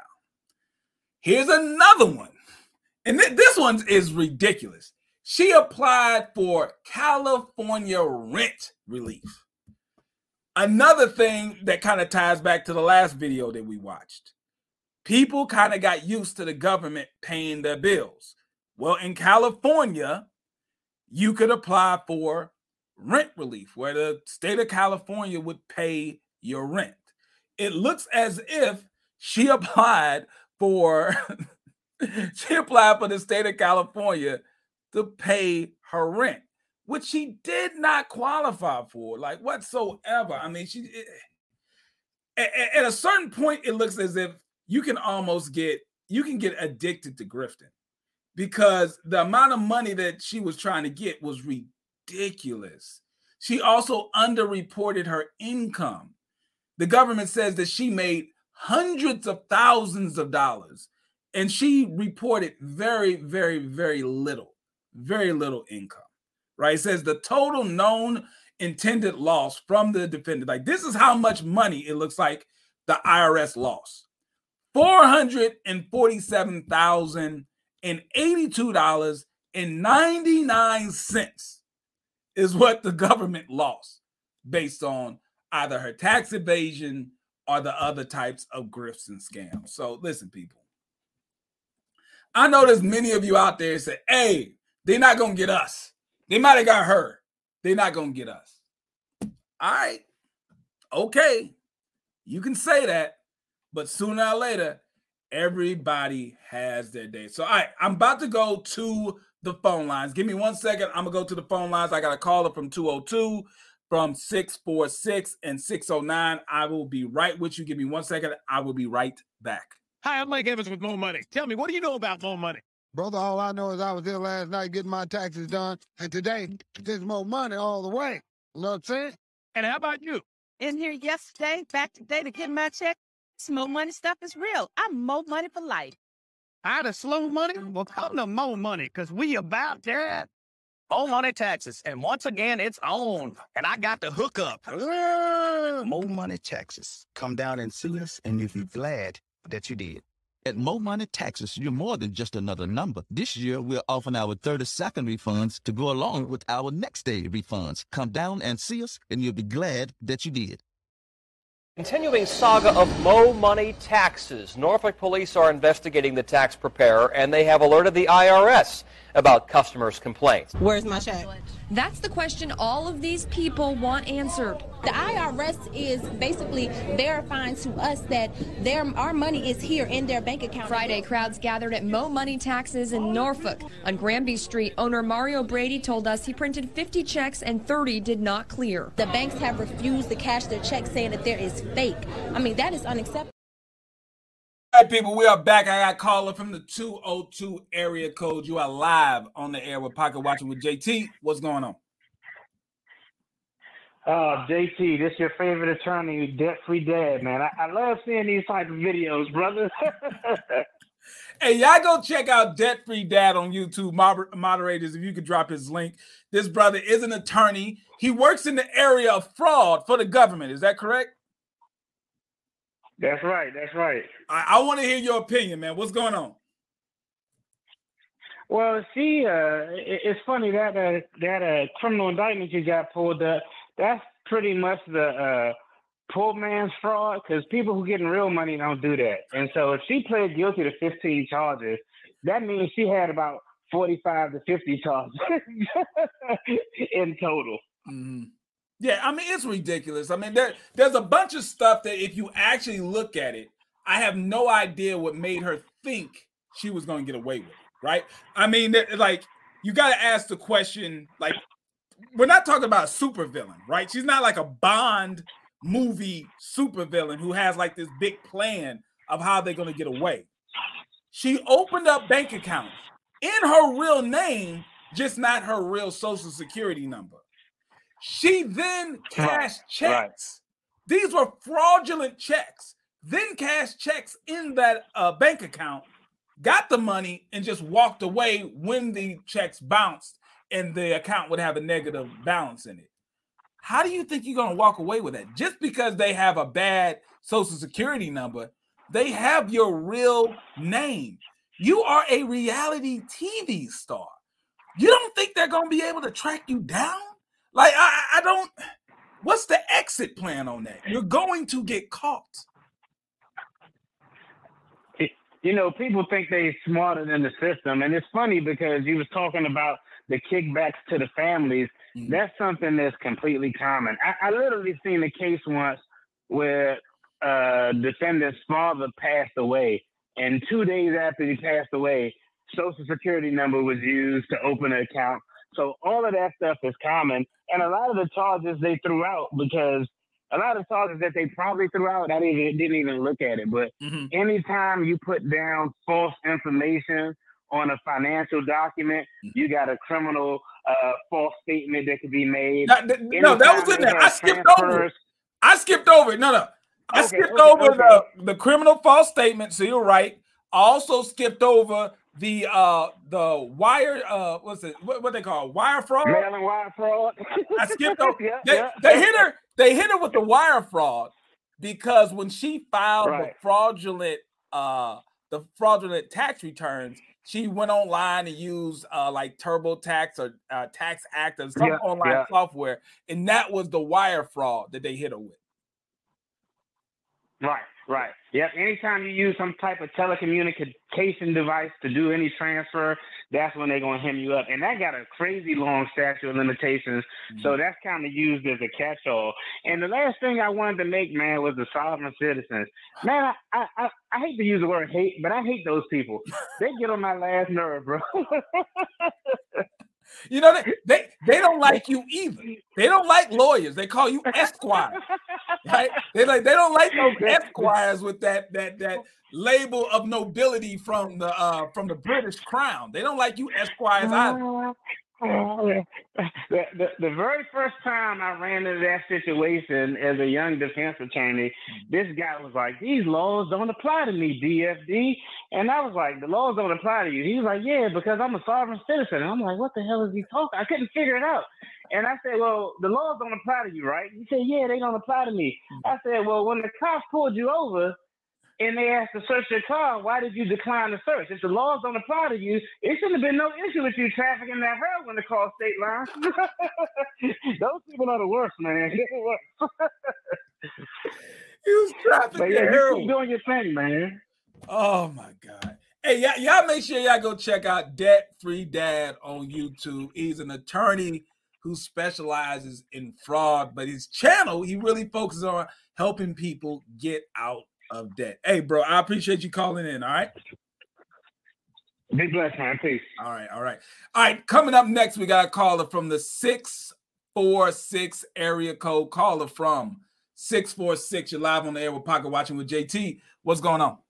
Here's another one. And th- this one is ridiculous. She applied for California rent relief. Another thing that kind of ties back to the last video that we watched. People kind of got used to the government paying their bills. Well, in California, you could apply for rent relief, where the state of California would pay your rent. It looks as if she applied for she applied for the state of California to pay her rent, which she did not qualify for, like whatsoever. I mean, she it, at, at a certain point, it looks as if you can almost get you can get addicted to grifting, because the amount of money that she was trying to get was ridiculous. She also underreported her income. The government says that she made hundreds of thousands of dollars, and she reported very, very, very little, very little income, right? It says the total known intended loss from the defendant, like this is how much money it looks like the I R S lost. four hundred forty-seven thousand eighty-two dollars and ninety-nine cents is what the government lost based on either her tax evasion or the other types of grifts and scams. So listen, people, I know there's many of you out there say, hey, they're not going to get us. They might have got her. They're not going to get us. All right. Okay. You can say that, but sooner or later, everybody has their day. So, all right, I'm about to go to the phone lines. Give me one second. I'm going to go to the phone lines. I got a caller from two oh two, from six four six, and six oh nine. I will be right with you. Give me one second. I will be right back. Hi, I'm Mike Evans with Mo Money. Tell me, what do you know about Mo Money? Brother, all I know is I was there last night getting my taxes done, and today there's more money all the way. You know what I'm saying? And how about you? In here yesterday, back today to get my check. This Mo Money stuff is real. I'm Mo Money for life. I the slow money? Well, come to Mo Money, because we about that. Mo Money Taxes, and once again, it's on, and I got the hookup. Mo Money Taxes. Come down and see us, and you'll be glad that you did. At Mo Money Taxes, you're more than just another number. This year, we're offering our thirty-second refunds to go along with our next day refunds. Come down and see us, and you'll be glad that you did. Continuing saga of Mo Money Taxes. Norfolk police are investigating the tax preparer, and they have alerted the I R S about customers' complaints. Where's my check? That's the question all of these people want answered. The I R S is basically verifying to us that their our money is here in their bank account. Friday, crowds gathered at Mo Money Taxes in Norfolk. On Granby Street, owner Mario Brady told us he printed fifty checks and thirty did not clear. The banks have refused to cash their checks, saying that there is fake. I mean, that is unacceptable. All right, people, we are back. I got a caller from the two oh two area code. You are live on the air with Pocket Watching with J T. What's going on? Uh, J T, this your favorite attorney, debt-free dad, man. I, I love seeing these type of videos, brother. Hey, y'all go check out Debt-Free Dad on YouTube. Moder- moderators, if you could drop his link. This brother is an attorney. He works in the area of fraud for the government. Is that correct? That's right. That's right. I, I want to hear your opinion, man. What's going on? Well, see, uh, it, it's funny that uh, that uh, criminal indictment you got pulled up. That's pretty much the uh, poor man's fraud, because people who get in real money don't do that. And so if she pled guilty to fifteen charges, that means she had about forty-five to fifty charges in total. Mm-hmm. Yeah, I mean, it's ridiculous. I mean, there, there's a bunch of stuff that if you actually look at it, I have no idea what made her think she was going to get away with it, right? I mean, like, you got to ask the question, like, we're not talking about a supervillain, right? She's not like a Bond movie supervillain who has like this big plan of how they're going to get away. She opened up bank accounts in her real name, just not her real social security number. She then cashed checks. Right. These were fraudulent checks. Then cashed checks in that uh, bank account, got the money, and just walked away when the checks bounced and the account would have a negative balance in it. How do you think you're going to walk away with that? Just because they have a bad social security number, they have your real name. You are a reality T V star. You don't think they're going to be able to track you down? Like, I, I don't, what's the X exit plan on that. You're going to get caught. You know, people think they're smarter than the system. And it's funny because you was talking about the kickbacks to the families. Mm-hmm. That's something that's completely common. I, I literally seen a case once where uh defendant's father passed away. And two days after he passed away, Social Security number was used to open an account. So all of that stuff is common. And a lot of the charges they threw out because a lot of charges that they probably threw out, I didn't even, didn't even look at it. But mm-hmm. anytime you put down false information on a financial document, mm-hmm. you got a criminal uh, false statement that could be made. No, th- no that was in there. I skipped over it. I skipped over it. No, no. I okay, skipped okay, over okay. the, the criminal false statement, so you're right. I also skipped over the uh the wire uh what's it what, what they call wire fraud? Mail and wire fraud. I skipped over. yeah, they, yeah. they hit her. They hit her with the wire fraud because when she filed right. the fraudulent uh the fraudulent tax returns, she went online and used uh like TurboTax or uh, Tax Act or some yeah, online yeah. software, and that was the wire fraud that they hit her with. Right, right. Yep. Anytime you use some type of telecommunication device to do any transfer, that's when they're going to hem you up. And that got a crazy long statute of limitations. Mm-hmm. So that's kind of used as a catch-all. And the last thing I wanted to make, man, was the sovereign citizens. Man, I, I, I, I hate to use the word hate, but I hate those people. They get on my last nerve, bro. You know, they, they they don't like you either. They don't like lawyers. They call you Esquire, right? They like they don't like those Esquires with that that that label of nobility from the uh from the British Crown. They don't like you Esquires either. The, the, the very first time I ran into that situation as a young defense attorney, this guy was like, these laws don't apply to me, D F D. And I was like, the laws don't apply to you. He was like, yeah, because I'm a sovereign citizen. And I'm like, what the hell is he talking? I couldn't figure it out. And I said, well, the laws don't apply to you, right? He said, yeah, they don't apply to me. I said, well, when the cops pulled you over and they asked to search your car, why did you decline the search? If the laws don't apply to you, it shouldn't have been no issue with you trafficking that heroin across state lines. Those people are the worst, man. They're the worst. He was trafficking but yeah, heroin. You keep doing your thing, man. Oh my God. Hey, y'all, y'all make sure y'all go check out Debt Free Dad on YouTube. He's an attorney who specializes in fraud, but his channel, he really focuses on helping people get out of debt. Hey, bro, I appreciate you calling in. All right. Be blessed, man. Peace. All right. All right. All right. Coming up next, we got a caller from the six four six area code. Caller from six four six. You're live on the air with Pocket Watching with J T. What's going on?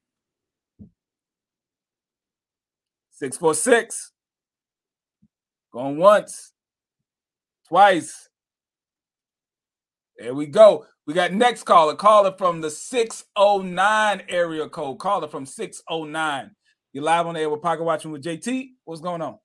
six four six. Going once, twice. There we go. We got next caller, caller from the six oh nine area code, caller from six oh nine. You're live on the air with Pocket Watching with J T. What's going on?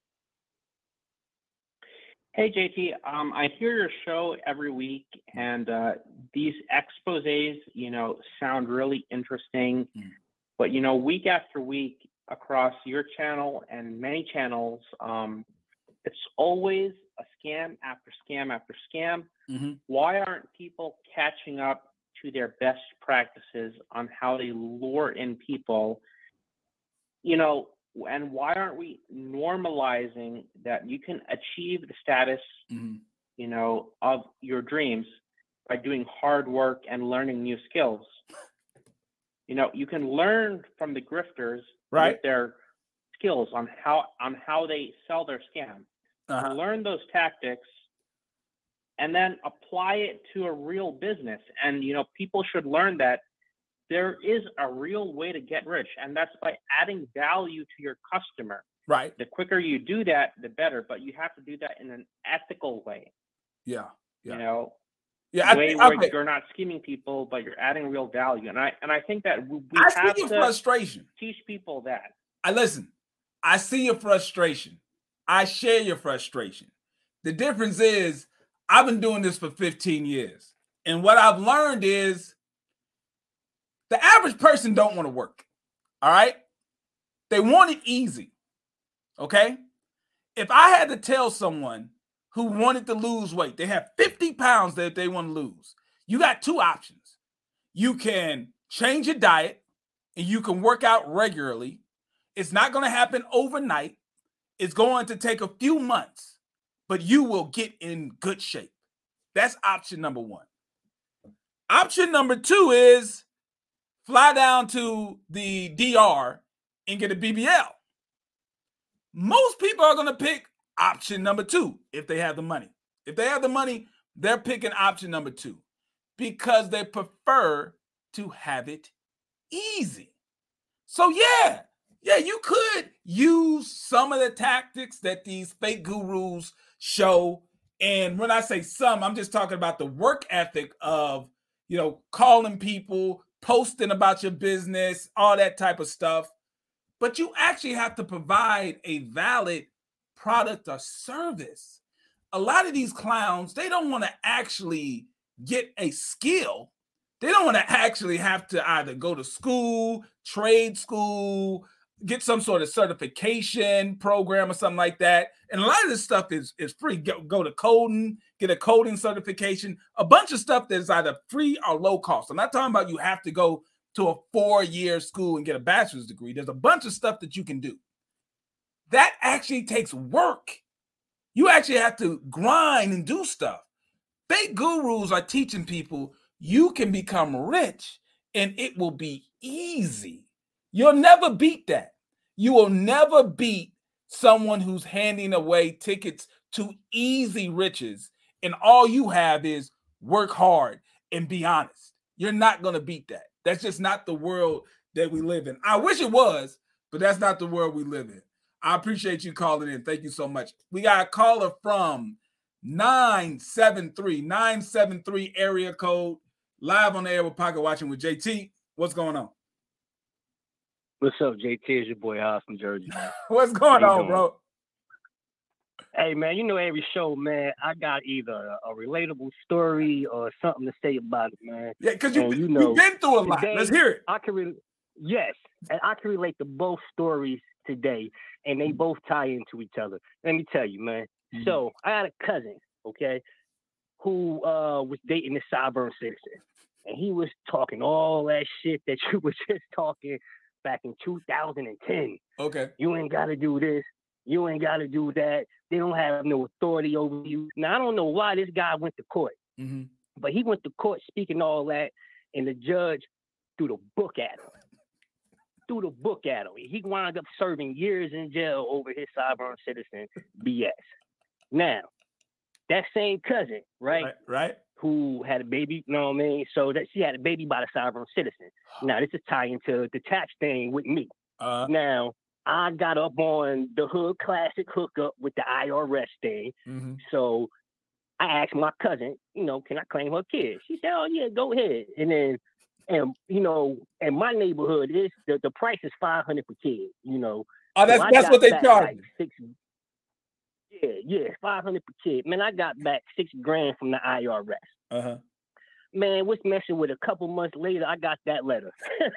Hey, J T. Um, I hear your show every week, and uh, these exposés, you know, sound really interesting. Mm. But, you know, week after week across your channel and many channels, um, it's always a scam after scam after scam. Mm-hmm. Why aren't people catching up to their best practices on how they lure in people? You know, and why aren't we normalizing that you can achieve the status, mm-hmm. you know, of your dreams by doing hard work and learning new skills? You know, you can learn from the grifters, right, with their skills on how on how they sell their scam. Uh-huh. Learn those tactics and then apply it to a real business. And, you know, people should learn that there is a real way to get rich, and that's by adding value to your customer. Right. The quicker you do that, the better, but you have to do that in an ethical way. Yeah. yeah. You know, yeah, way I, where okay. you're not scheming people, but you're adding real value. And I and I think that we, we I have see your to frustration. Teach people that. I listen. I see your frustration. I share your frustration. The difference is I've been doing this for fifteen years. And what I've learned is the average person don't want to work. All right. They want it easy. Okay. If I had to tell someone who wanted to lose weight, they have fifty pounds that they want to lose. you got two options. You can change your diet and you can work out regularly. It's not going to happen overnight. It's going to take a few months, but you will get in good shape. That's option number one. Option number two is fly down to the D R and get a B B L. Most people are going to pick option number two if they have the money. If they have the money, they're picking option number two because they prefer to have it easy. So yeah, yeah, you could use some of the tactics that these fake gurus show. And when I say some, I'm just talking about the work ethic of, you know, calling people, posting about your business, all that type of stuff. But you actually have to provide a valid product or service. A lot of these clowns, they don't want to actually get a skill. They don't want to actually have to either go to school, trade school, get some sort of certification program or something like that. And a lot of this stuff is, is free. Go, go to coding, get a coding certification, a bunch of stuff that's either free or low cost. I'm not talking about you have to go to a four-year school and get a bachelor's degree. There's a bunch of stuff that you can do. That actually takes work. You actually have to grind and do stuff. Fake gurus are teaching people you can become rich and it will be easy. You'll never beat that. You will never beat someone who's handing away tickets to easy riches, and all you have is work hard and be honest. You're not going to beat that. That's just not the world that we live in. I wish it was, but that's not the world we live in. I appreciate you calling in. Thank you so much. We got a caller from nine seven three, nine seven three area code, live on the air with Pocket Watching with J T. What's going on? What's up, J T? It's your boy Haas from Jersey, man. What's going on, bro? Hey, man, you know every show, man, I got either a, a relatable story or something to say about it, man. Yeah, because you, you know, you've been through a lot. today, Let's hear it. I can re- yes, and I can relate to both stories today, and they both tie into each other. Let me tell you, man. Mm-hmm. So I had a cousin, okay, who uh, was dating this Sideburn citizen, and he was talking all that shit that you were just talking back in two thousand ten. Okay. You ain't got to do this. You ain't got to do that. They don't have no authority over you. Now, I don't know why this guy went to court, mm-hmm. but he went to court speaking all that, and the judge threw the book at him. Threw the book at him. He wound up serving years in jail over his Sideburn citizen B S. Now, that same cousin, right? Right. right. Who had a baby, you know what I mean? So that she had a baby by the Sideburn citizen. Now, this is tying into the tax thing with me. Uh, now, I got up on the Hood Classic hookup with the I R S thing. mm-hmm. So I asked my cousin, you know, can I claim her kid? She said, oh, yeah, go ahead. And then, and you know, in my neighborhood, is the, the price is five hundred dollars per kid, you know. Oh, that's, so that's what they charge. Like six, yeah, yeah, five hundred dollars per kid. Man, I got back six grand from the I R S. Uh-huh. Man, what's messing with a couple months later, I got that letter.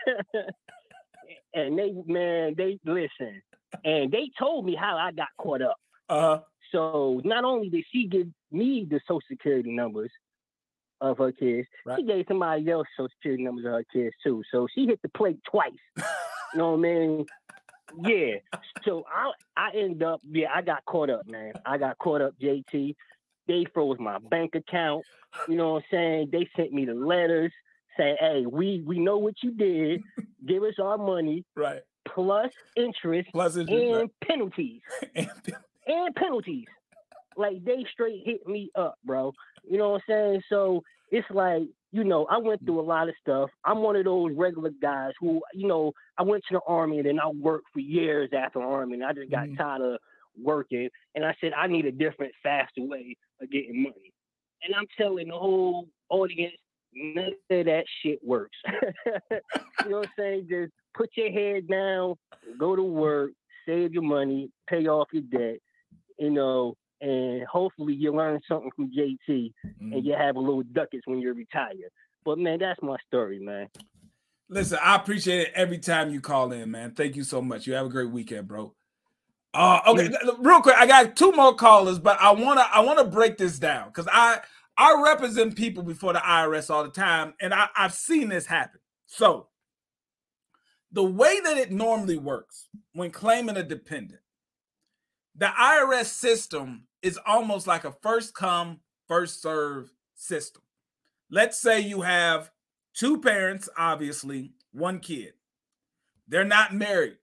And they, man, they listen, and they told me how I got caught up. Uh-huh. So not only did she give me the social security numbers of her kids, right. she gave somebody else social security numbers of her kids too. So she hit the plate twice. You know what I mean? Yeah. So I, I end up, yeah, I got caught up, man. I got caught up, J T. They froze my bank account. You know what I'm saying? They sent me the letters. Say, hey, we we know what you did. Give us our money, right? Plus interest, plus interest, and right. penalties, and penalties. Like they straight hit me up, bro. You know what I'm saying? So it's like, you know, I went through a lot of stuff. I'm one of those regular guys who, you know, I went to the Army and then I worked for years after the Army, and I just got mm-hmm. tired of working. And I said, I need a different, faster way of getting money. And I'm telling the whole audience, none of that shit works. You know what I'm saying? Just put your head down, go to work, save your money, pay off your debt, you know, and hopefully you learn something from J T mm. and you have a little ducats when you're retired. But, man, that's my story, man. Listen, I appreciate it every time you call in, man. Thank you so much. You have a great weekend, bro. Uh, okay, real quick, I got two more callers, but I wanna I wanna break this down because I I represent people before the I R S all the time, and I, I've seen this happen. So the way that it normally works when claiming a dependent, the I R S system is almost like a first come, first serve system. Let's say you have two parents, obviously, one kid. They're not married.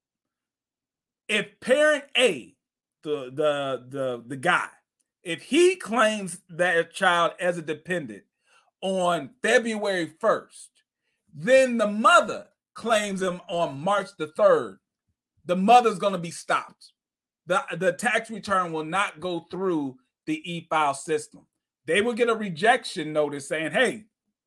If parent A, the, the, the, the guy, if he claims that child as a dependent on February first, then the mother claims him on March the third, the mother's going to be stopped. The, the tax return will not go through the e-file system. They will get a rejection notice saying, hey,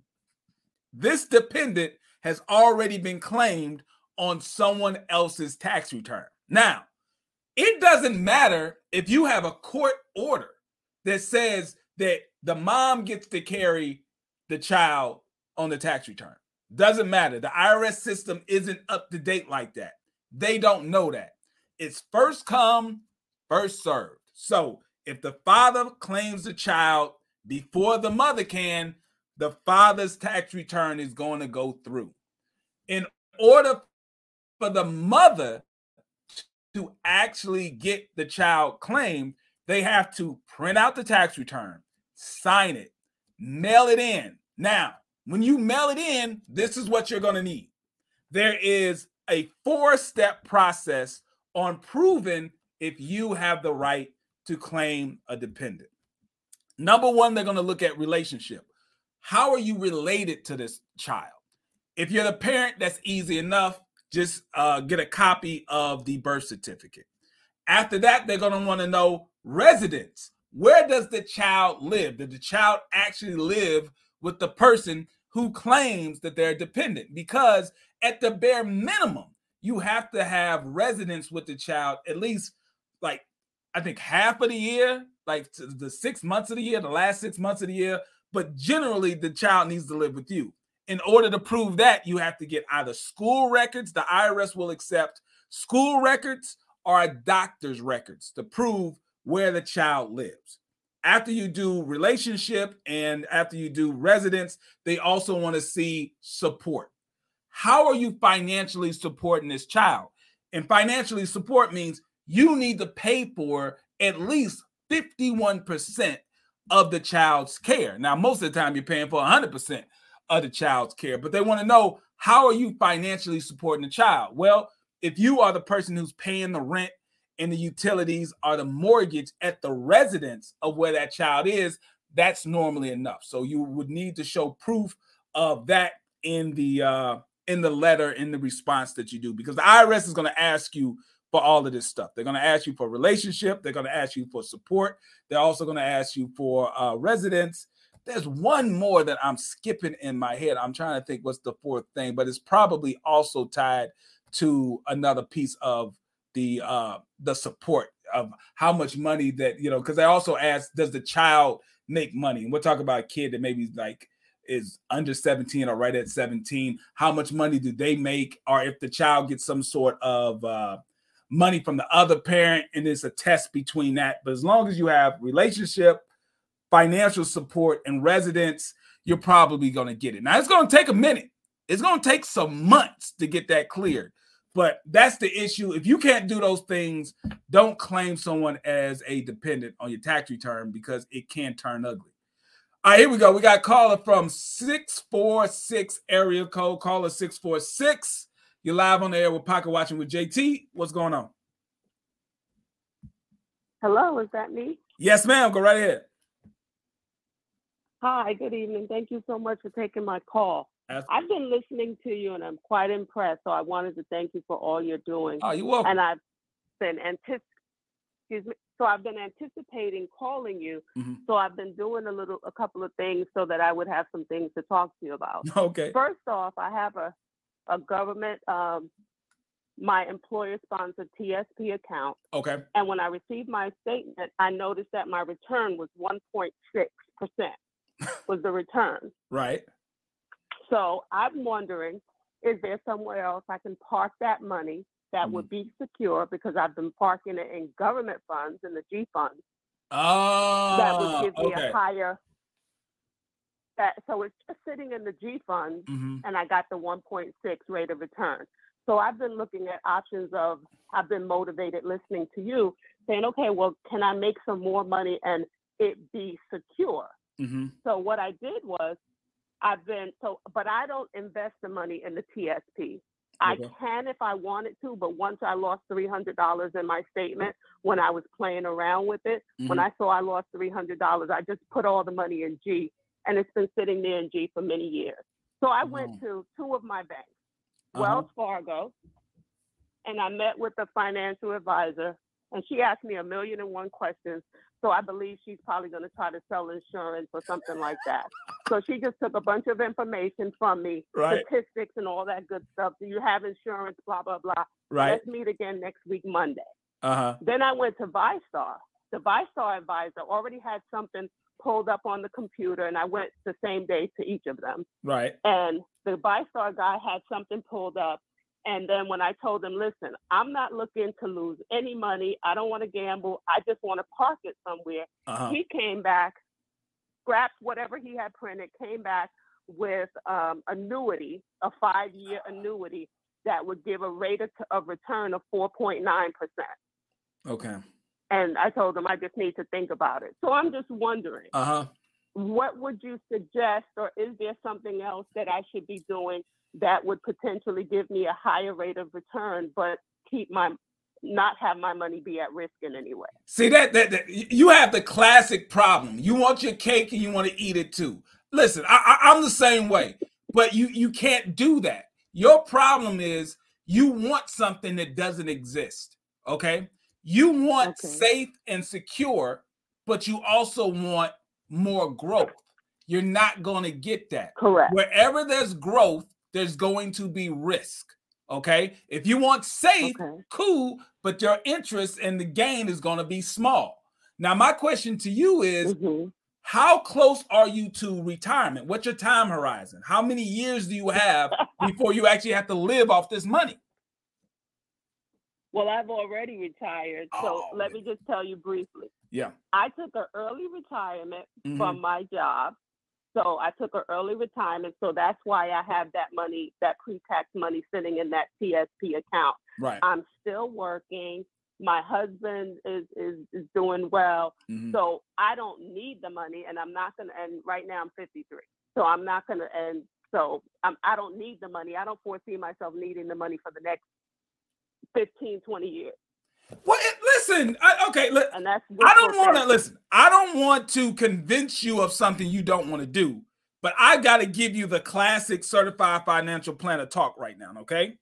this dependent has already been claimed on someone else's tax return. Now, it doesn't matter if you have a court order that says that the mom gets to carry the child on the tax return. Doesn't matter. The I R S system isn't up to date like that. They don't know that. It's first come, first served. So if the father claims the child before the mother can, the father's tax return is going to go through. In order for the mother to actually get the child claimed, they have to print out the tax return, sign it, mail it in. Now, when you mail it in, this is what you're going to need. There is a four-step process on proving if you have the right to claim a dependent. Number one, they're going to look at relationship. How are you related to this child? If you're the parent, that's easy enough. Just uh, get a copy of the birth certificate. After that, they're going to want to know residence. Where does the child live? Did the child actually live with the person who claims that they're dependent? Because at the bare minimum, you have to have residence with the child at least, like, I think half of the year, like the six months of the year, the last six months of the year. But generally, the child needs to live with you. In order to prove that, you have to get either school records, the I R S will accept school records, or a doctor's records to prove where the child lives. After you do relationship and after you do residence, they also want to see support. How are you financially supporting this child? And financially support means you need to pay for at least fifty-one percent of the child's care. Now, most of the time you're paying for one hundred percent of the child's care, but they want to know, how are you financially supporting the child? Well, if you are the person who's paying the rent and the utilities or the mortgage at the residence of where that child is, that's normally enough. So you would need to show proof of that in the uh, in the letter, in the response that you do, because the I R S is going to ask you for all of this stuff. They're going to ask you for relationship. They're going to ask you for support. They're also going to ask you for uh, residence. There's one more that I'm skipping in my head. I'm trying to think what's the fourth thing, but it's probably also tied to another piece of the uh, the support of how much money that, you know, because they also ask, does the child make money? And we're talking about a kid that maybe like is under seventeen or right at seventeen. How much money do they make? Or if the child gets some sort of uh, money from the other parent, and it's a test between that. But as long as you have relationship, financial support, and residence, you're probably going to get it. Now, it's going to take a minute. It's going to take some months to get that cleared. But that's the issue. If you can't do those things, don't claim someone as a dependent on your tax return, because it can turn ugly. All right, here we go. We got a caller from six four six area code. Caller six four six. You're live on the air with Pocket Watching with J T. What's going on? Hello, is that me? Yes, ma'am. Go right ahead. Hi, good evening. Thank you so much for taking my call. I've been listening to you and I'm quite impressed. So I wanted to thank you for all you're doing. Oh, you're welcome. And I've been antici- excuse me. So I've been anticipating calling you. Mm-hmm. So I've been doing a little, a couple of things so that I would have some things to talk to you about. Okay. First off, I have a, a government, um, my employer-sponsored T S P account. Okay. And when I received my statement, I noticed that my return was one point six percent was the return. Right. So I'm wondering, is there somewhere else I can park that money that mm. would be secure, because I've been parking it in government funds, in the G funds. Oh, that would give me okay. a higher at, so it's just sitting in the G fund, Mhm. and I got the one point six rate of return. So I've been looking at options of, I've been motivated listening to you saying, okay, well, can I make some more money and it be secure? Mm-hmm. So what I did was I've been, so, but I don't invest the money in the T S P. I Okay. can if I wanted to, but once I lost three hundred dollars in my statement when I was playing around with it, when Mhm. I saw I lost three hundred dollars, I just put all the money in G, and it's been sitting there in G for many years. So I went to two of my banks, Uh-huh. Wells Fargo, and I met with a financial advisor, and she asked me a million and one questions. So I believe she's probably going to try to sell insurance or something like that. So she just took a bunch of information from me, Right. statistics and all that good stuff. Do you have insurance? Blah, blah, blah. Right. Let's meet again next week, Monday. Uh-huh. Then I went to ViStar. The ViStar advisor already had something pulled up on the computer, and I went the same day to each of them. Right. And the ViStar guy had something pulled up. And then when I told him, listen, I'm not looking to lose any money. I don't want to gamble. I just want to park it somewhere. Uh-huh. He came back, scrapped whatever he had printed, came back with um, annuity, a five-year annuity that would give a rate of, of return of four point nine percent. Okay. And I told him I just need to think about it. So I'm just wondering, Uh-huh. what would you suggest, or is there something else that I should be doing that would potentially give me a higher rate of return, but keep my, not have my money be at risk in any way? See, that, that that you have the classic problem. You want your cake and you want to eat it too. Listen, I, I, I'm the same way, but you you can't do that. Your problem is you want something that doesn't exist. Okay, you want Okay. safe and secure, but you also want more growth. You're not going to get that. Correct. Wherever there's growth, there's going to be risk. Okay. If you want safe, Okay. cool, but your interest in the gain is going to be small. Now, my question to you is, Mm-hmm. how close are you to retirement? What's your time horizon? How many years do you have before you actually have to live off this money? Well, I've already retired. So Oh, let me just tell you briefly. Yeah. I took an early retirement Mhm. from my job. So I took an early retirement. So that's why I have that money, that pre-tax money sitting in that T S P account. Right. I'm still working. My husband is is, is doing well. Mhm. So I don't need the money, and I'm not gonna, and right now I'm fifty-three. So I'm not gonna, and so I'm, I don't need the money. I don't foresee myself needing the money for the next fifteen, twenty years. Well, it- listen, I, okay, look, And that's I don't wishful want to thinking. listen. I don't want to convince you of something you don't want to do, but I got to give you the classic certified financial planner talk right now, okay?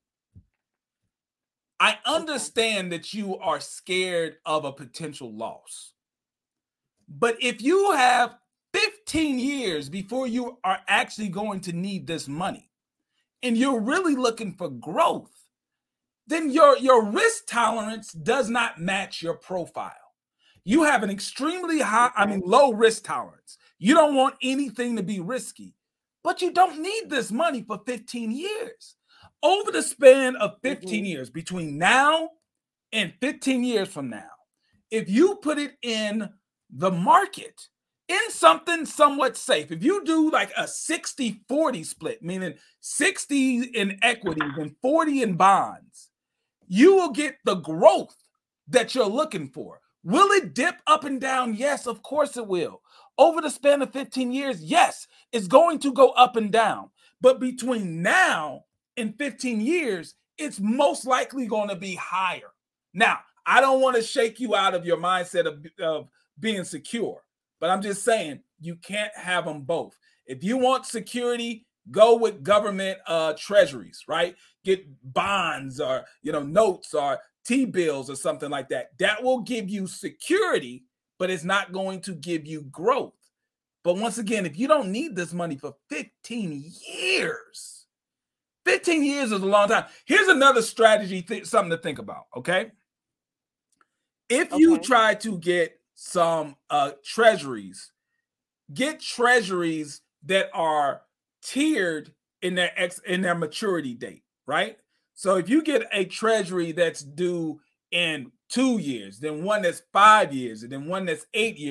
I understand that you are scared of a potential loss. But if you have fifteen years before you are actually going to need this money and you're really looking for growth, then your, your risk tolerance does not match your profile. You have an extremely high, I mean, low risk tolerance. You don't want anything to be risky, but you don't need this money for fifteen years. Over the span of fifteen years, between now and fifteen years from now, if you put it in the market, in something somewhat safe, if you do like a sixty forty split, meaning sixty in equities and forty in bonds, you will get the growth that you're looking for. Will it dip up and down? Yes, of course it will. Over the span of fifteen years, yes, it's going to go up and down. But between now and fifteen years, it's most likely going to be higher. Now, I don't want to shake you out of your mindset of, of being secure, but I'm just saying you can't have them both. If you want security, go with government uh, treasuries, right? Get bonds or, you know, notes or T-bills or something like that. That will give you security, but it's not going to give you growth. But once again, if you don't need this money for fifteen years, fifteen years is a long time. Here's another strategy, th- something to think about, okay? If you Okay. try to get some uh, treasuries, get treasuries that are tiered in their ex in their maturity date, right? So if you get a treasury that's due in two years, then one that's five years, and then one that's eight years,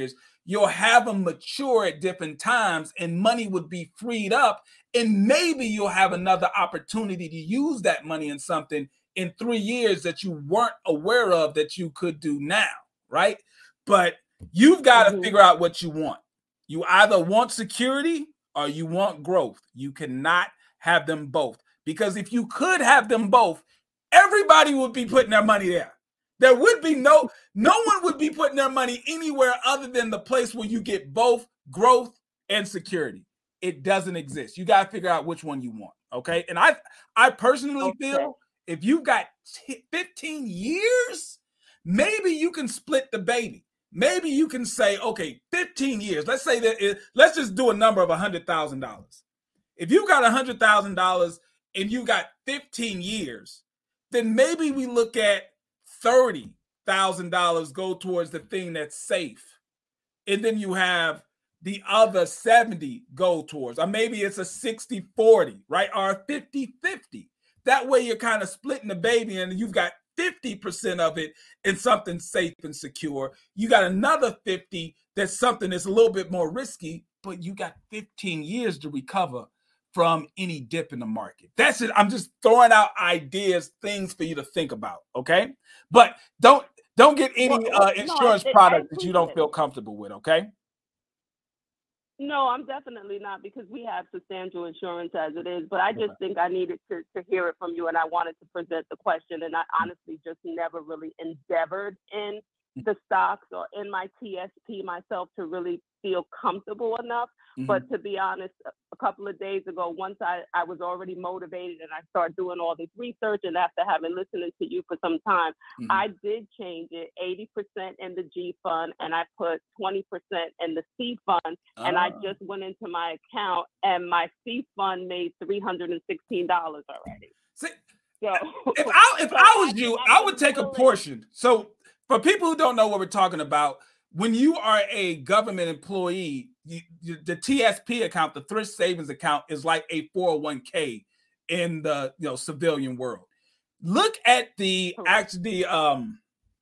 you'll have them mature at different times and money would be freed up. And maybe you'll have another opportunity to use that money in something in three years that you weren't aware of that you could do now, right? But you've got to mm-hmm. figure out what you want. You either want security or you want growth. You cannot have them both. Because if you could have them both, everybody would be putting their money there. There would be no, no one would be putting their money anywhere other than the place where you get both growth and security. It doesn't exist. You got to figure out which one you want. Okay. And I, I personally okay. feel if you've got fifteen years, maybe you can split the baby. Maybe you can say, okay, fifteen years. Let's say that, it, let's just do a number of one hundred thousand dollars. If you got one hundred thousand dollars and you got fifteen years, then maybe we look at thirty thousand dollars go towards the thing that's safe. And then you have the other seventy go towards, or maybe it's a sixty forty, right? Or a fifty fifty. That way you're kind of splitting the baby and you've got fifty percent of it in something safe and secure. You got another fifty that's something that's a little bit more risky, but you got fifteen years to recover from any dip in the market. That's it. I'm just throwing out ideas, things for you to think about, okay? But don't don't get any uh, insurance no, product that you don't feel comfortable with, okay? No, I'm definitely not, because we have substantial insurance as it is. But I just think I needed to, to hear it from you, and I wanted to present the question. And I honestly just never really endeavored in the stocks or in my T S P myself to really feel comfortable enough. Mm-hmm. But to be honest, a couple of days ago, once I, I was already motivated and I started doing all this research, and after having listened to you for some time, mm-hmm. I did change it eighty percent in the G fund and I put twenty percent in the C fund. Oh. And I just went into my account and my C fund made three hundred sixteen dollars already. See, so, if I, if so I was you, I, I would take willing. a portion. So for people who don't know what we're talking about, when you are a government employee, you, you, the T S P account, the thrift savings account, is like a four oh one k in the you know civilian world. Look at the actually um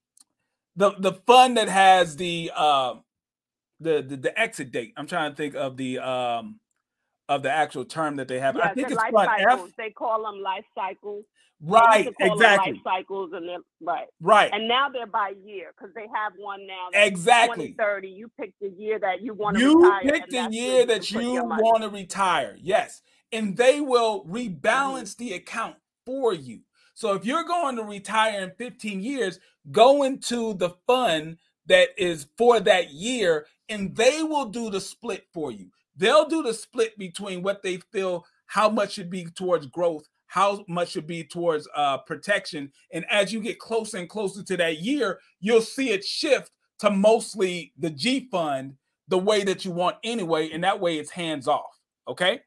the the fund that has the uh, the, the the exit date. I'm trying to think of the um of the actual term that they have. Yeah, I think the it's life fund cycles. F. They call them life cycles. Right, exactly. Life cycles and they're right, right. And now they're by year because they have one now. Exactly. twenty thirty. You pick the year that you want to you retire. You pick the year you that you want to retire. Yes, and they will rebalance mm-hmm. the account for you. So if you're going to retire in fifteen years, go into the fund that is for that year, and they will do the split for you. They'll do the split between what they feel how much should be towards growth, how much should be towards uh, protection. And as you get closer and closer to that year, you'll see it shift to mostly the G fund the way that you want anyway. And that way it's hands off. Okay.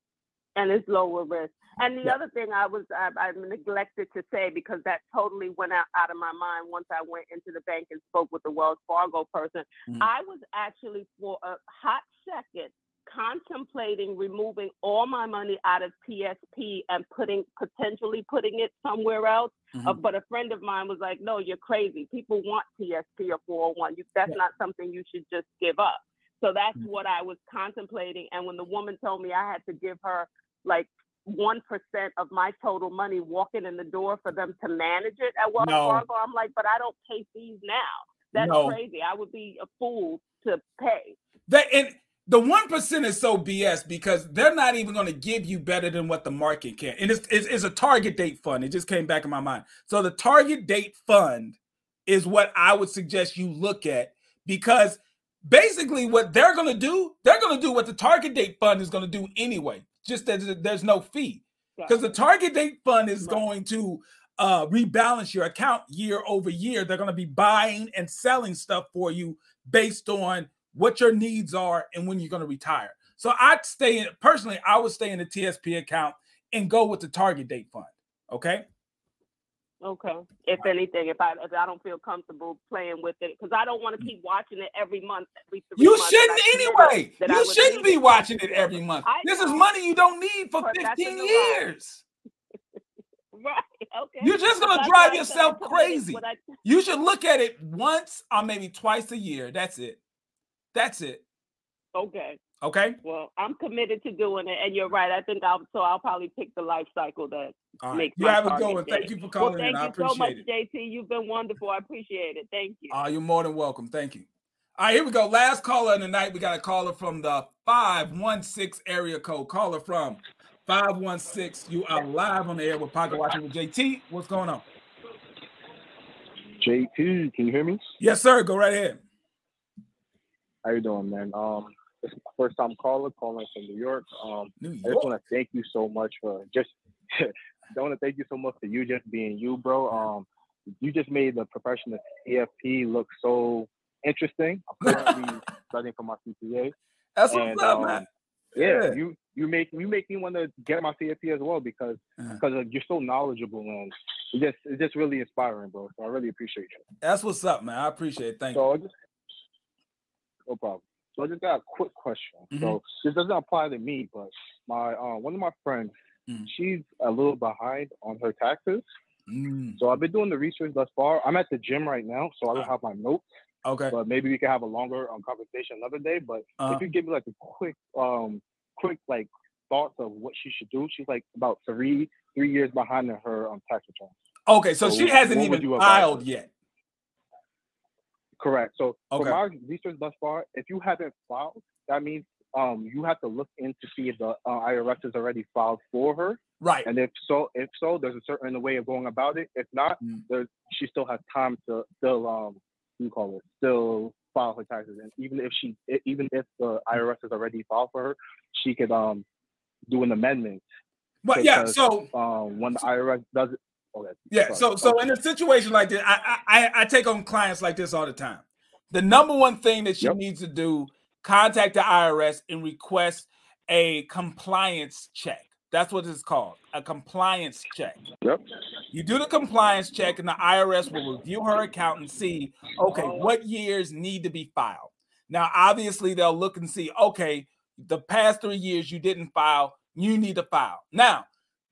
And it's lower risk. And the yeah. other thing I was, I, I neglected to say, because that totally went out, out of my mind once I went into the bank and spoke with the Wells Fargo person, mm-hmm. I was actually for a hot second contemplating removing all my money out of T S P and putting potentially putting it somewhere else. Mm-hmm. Uh, but a friend of mine was like, no, you're crazy. People want T S P or four oh one. You, that's yeah. not something you should just give up. So that's mm-hmm. what I was contemplating. And when the woman told me I had to give her like one percent of my total money walking in the door for them to manage it at Wells no. Fargo, I'm like, but I don't pay fees now. That's no. crazy. I would be a fool to pay. That and the one percent is so B S because they're not even going to give you better than what the market can. And it's, it's, it's a target date fund. It just came back in my mind. So the target date fund is what I would suggest you look at, because basically what they're going to do, they're going to do what the target date fund is going to do anyway, just that there's no fee. Because the target date fund is going to uh, rebalance your account year over year. They're going to be buying and selling stuff for you based on what your needs are and when you're going to retire. So I'd stay in, personally, I would stay in the T S P account and go with the target date fund. Okay. Okay. If anything, if I if I don't feel comfortable playing with it, because I don't want to keep watching it every month. Every three you months shouldn't anyway. You shouldn't be watching it every month. I this know. is money you don't need for fifteen years. Right. Okay. You're just going to drive yourself crazy. I... You should look at it once or maybe twice a year. That's it. That's it. Okay. Okay. Well, I'm committed to doing it, and you're right. I think I'll so I'll probably pick the life cycle that All right. makes You my have a target good one. Thank date. you for Well, calling thank in. I you so much, appreciate J T. You've been wonderful. I appreciate it. Thank you. Uh, you're more than welcome. Thank you. All right, here we go. Last caller of the night. We got a caller from the five one six area code. Caller from five one six. You are live on the air with Pocket Watching with J T. What's going on? J T, can you hear me? Yes, sir. Go right ahead. How you doing, man? Um, it's my first time caller, calling from New York. Um, New I York. just want to thank you so much for just. I want to thank you so much for you just being you, bro. Um, you just made the profession of E F P look so interesting. I'm currently studying for my C P A. That's and, what's up, um, man. Yeah, Yeah. you you make you make me want to get my C F P as well because Uh-huh. because uh, you're so knowledgeable and it just it's just really inspiring, bro. So I really appreciate you. That's what's up, man. I appreciate it. Thank So you. I just no problem. So I just got a quick question. Mhm. So this doesn't apply to me, but my uh, one of my friends, Mm. she's a little behind on her taxes. Mm. So I've been doing the research thus far. I'm at the gym right now, so I don't have my notes. Okay. But maybe we can have a longer um, conversation another day. But Uh-huh. if you give me like a quick, um, quick like thoughts of what she should do, she's like about three three years behind in her um, tax return. Okay, so, she hasn't what would even you advise filed her? yet. Correct. So Okay. from my research thus far, if you haven't filed, that means um you have to look in to see if the uh, I R S has already filed for her. Right. And if so, if so, there's a certain way of going about it. If not, Mm. there's she still has time to still um what do you call it still file her taxes. And even if she e- even if the I R S has already filed for her, she could um do an amendment. But yeah, because, so um when the I R S does it. Okay. Yeah, sorry. so so in a situation like this, I, I I take on clients like this all the time. The number one thing that she Yep. needs to do, contact the I R S and request a compliance check. That's what it's called, a compliance check. Yep. You do the compliance check, and the I R S will review her account and see, okay, what years need to be filed. Now, obviously, they'll look and see, okay, the past three years you didn't file, you need to file. Now,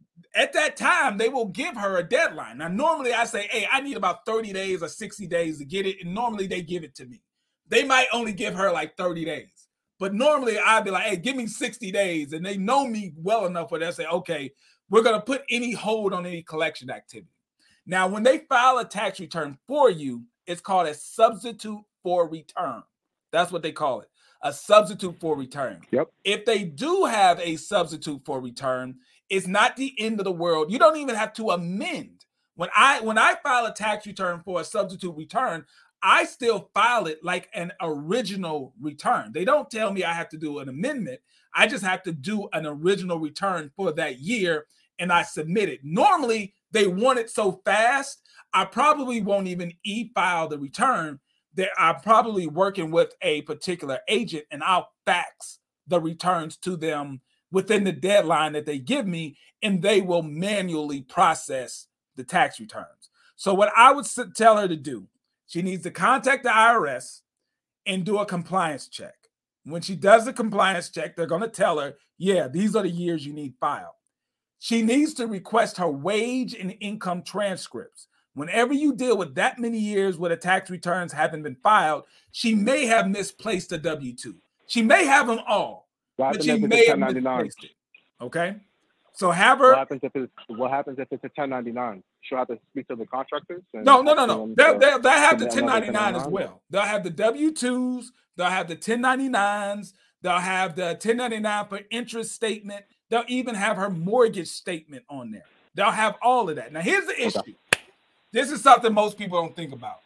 at that time, they will give her a deadline. Now, normally I say, hey, I need about thirty days or sixty days to get it. And normally they give it to me. They might only give her like thirty days. But normally I'd be like, hey, give me sixty days. And they know me well enough where they'll say, okay, we're going to put any hold on any collection activity. Now, when they file a tax return for you, it's called a substitute for return. That's what they call it, a substitute for return. Yep. If they do have a substitute for return, it's not the end of the world. You don't even have to amend. When I when I file a tax return for a substitute return, I still file it like an original return. They don't tell me I have to do an amendment. I just have to do an original return for that year, and I submit it. Normally, they want it so fast, I probably won't even e-file the return. That I'm probably working with a particular agent, and I'll fax the returns to them within the deadline that they give me, and they will manually process the tax returns. So what I would s- tell her to do, she needs to contact the I R S and do a compliance check. When she does the compliance check, they're going to tell her, yeah, these are the years you need filed. She needs to request her wage and income transcripts. Whenever you deal with that many years where the tax returns haven't been filed, she may have misplaced a W two. She may have them all, What but happens she if it's may a have ten ninety-nine? misplaced it. Okay? So have her. What happens if it's what happens if it's a ten ninety-nine? She'll have to speak to the contractors. And No, no, no, ask no. them They'll, to they'll, they'll have the submit another ten ninety-nine as well. They'll have the W twos. They'll have the ten ninety-nines. They'll have the ten ninety-nine for interest statement. They'll even have her mortgage statement on there. They'll have all of that. Now, here's the issue. This is something most people don't think about.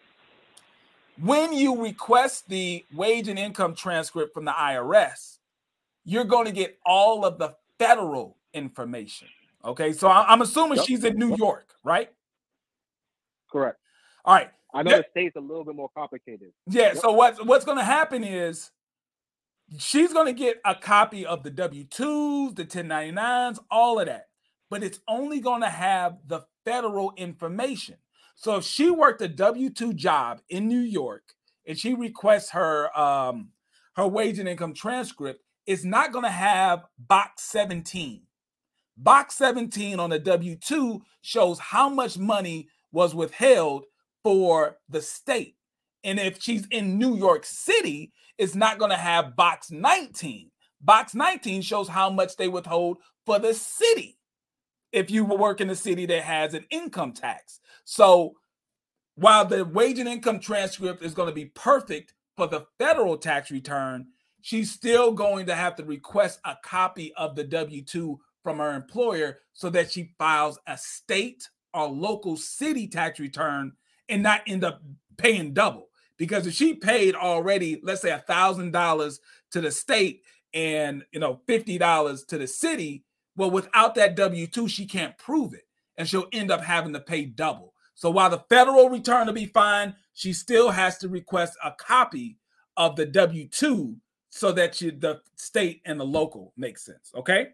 When you request the wage and income transcript from the I R S, you're going to get all of the federal information. Okay, so I- I'm assuming Yep. she's in New York, right? Correct. All right. I know Yeah. the state's a little bit more complicated. Yeah. Yep. So what's what's going to happen is she's going to get a copy of the W twos, the ten ninety-nines, all of that, but it's only going to have the federal information. So if she worked a W two job in New York and she requests her um, her wage and income transcript, it's not going to have box seventeen. Box seventeen on the W two shows how much money was withheld for the state. And if she's in New York City, it's not going to have box nineteen. Box nineteen shows how much they withhold for the city if you work in a city that has an income tax. So while the wage and income transcript is going to be perfect for the federal tax return, she's still going to have to request a copy of the W two from her employer so that she files a state or local city tax return and not end up paying double. Because if she paid already, let's say one thousand dollars to the state and, you know, fifty dollars to the city, well, without that W two, she can't prove it. And she'll end up having to pay double. So while the federal return will be fine, she still has to request a copy of the W two so that you, the state and the local make sense. Okay?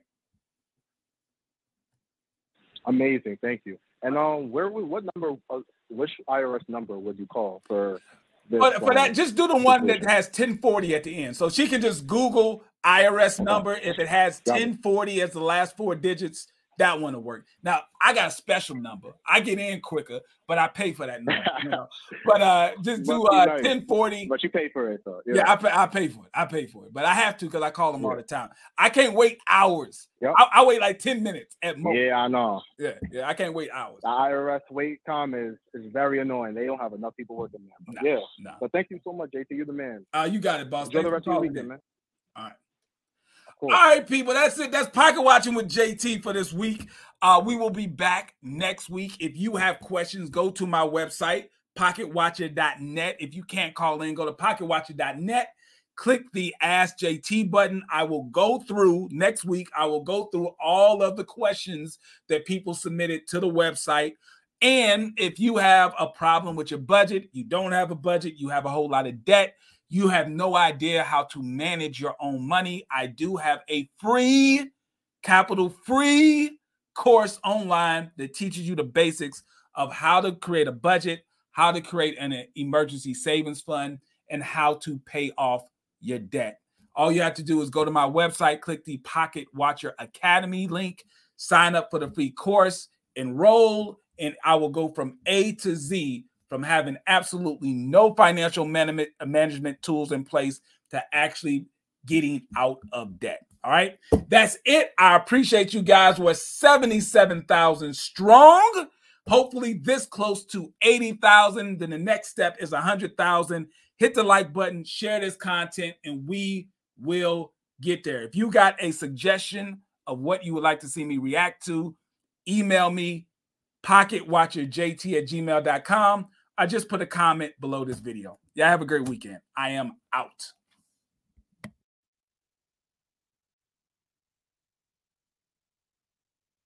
Amazing. Thank you. And um, where would, what number, uh, which I R S number would you call for this? But for um, that, just do the one that has ten forty at the end. So she can just Google I R S number. If it has ten forty as the last four digits, that one will work. Now, I got a special number. I get in quicker, but I pay for that number. You know? But uh, just do uh, nice. ten forty. But you pay for it, though. Yeah, yeah I, pay, I pay for it. I pay for it. But I have to because I call them yeah. all the time. I can't wait hours. Yep. I, I wait like ten minutes at most. Yeah, I know. Yeah, yeah, I can't wait hours. The I R S wait time is, is very annoying. They don't have enough people working there. Nah, yeah. Nah. But thank you so much, J T. You're the man. Uh, you got it, boss. Enjoy the rest of your weekend, man. All right. Cool. All right, people. That's it. That's Pocket Watching with J T for this week. Uh, we will be back next week. If you have questions, go to my website, pocket watcher dot net. If you can't call in, go to pocket watcher dot net. Click the Ask J T button. I will go through next week. I will go through all of the questions that people submitted to the website. And if you have a problem with your budget, you don't have a budget, you have a whole lot of debt, you have no idea how to manage your own money, I do have a free, capital free course online that teaches you the basics of how to create a budget, how to create an emergency savings fund, and how to pay off your debt. All you have to do is go to my website, click the Pocket Watcher Academy link, sign up for the free course, enroll, and I will go from A to Z, from having absolutely no financial management, management tools in place to actually getting out of debt. All right, that's it. I appreciate you guys. We're seventy-seven thousand strong. Hopefully this close to eighty thousand. Then the next step is one hundred thousand. Hit the like button, share this content, and we will get there. If you got a suggestion of what you would like to see me react to, email me, pocket watcher j t at gmail dot com. I just put a comment below this video. Yeah, have a great weekend. I am out.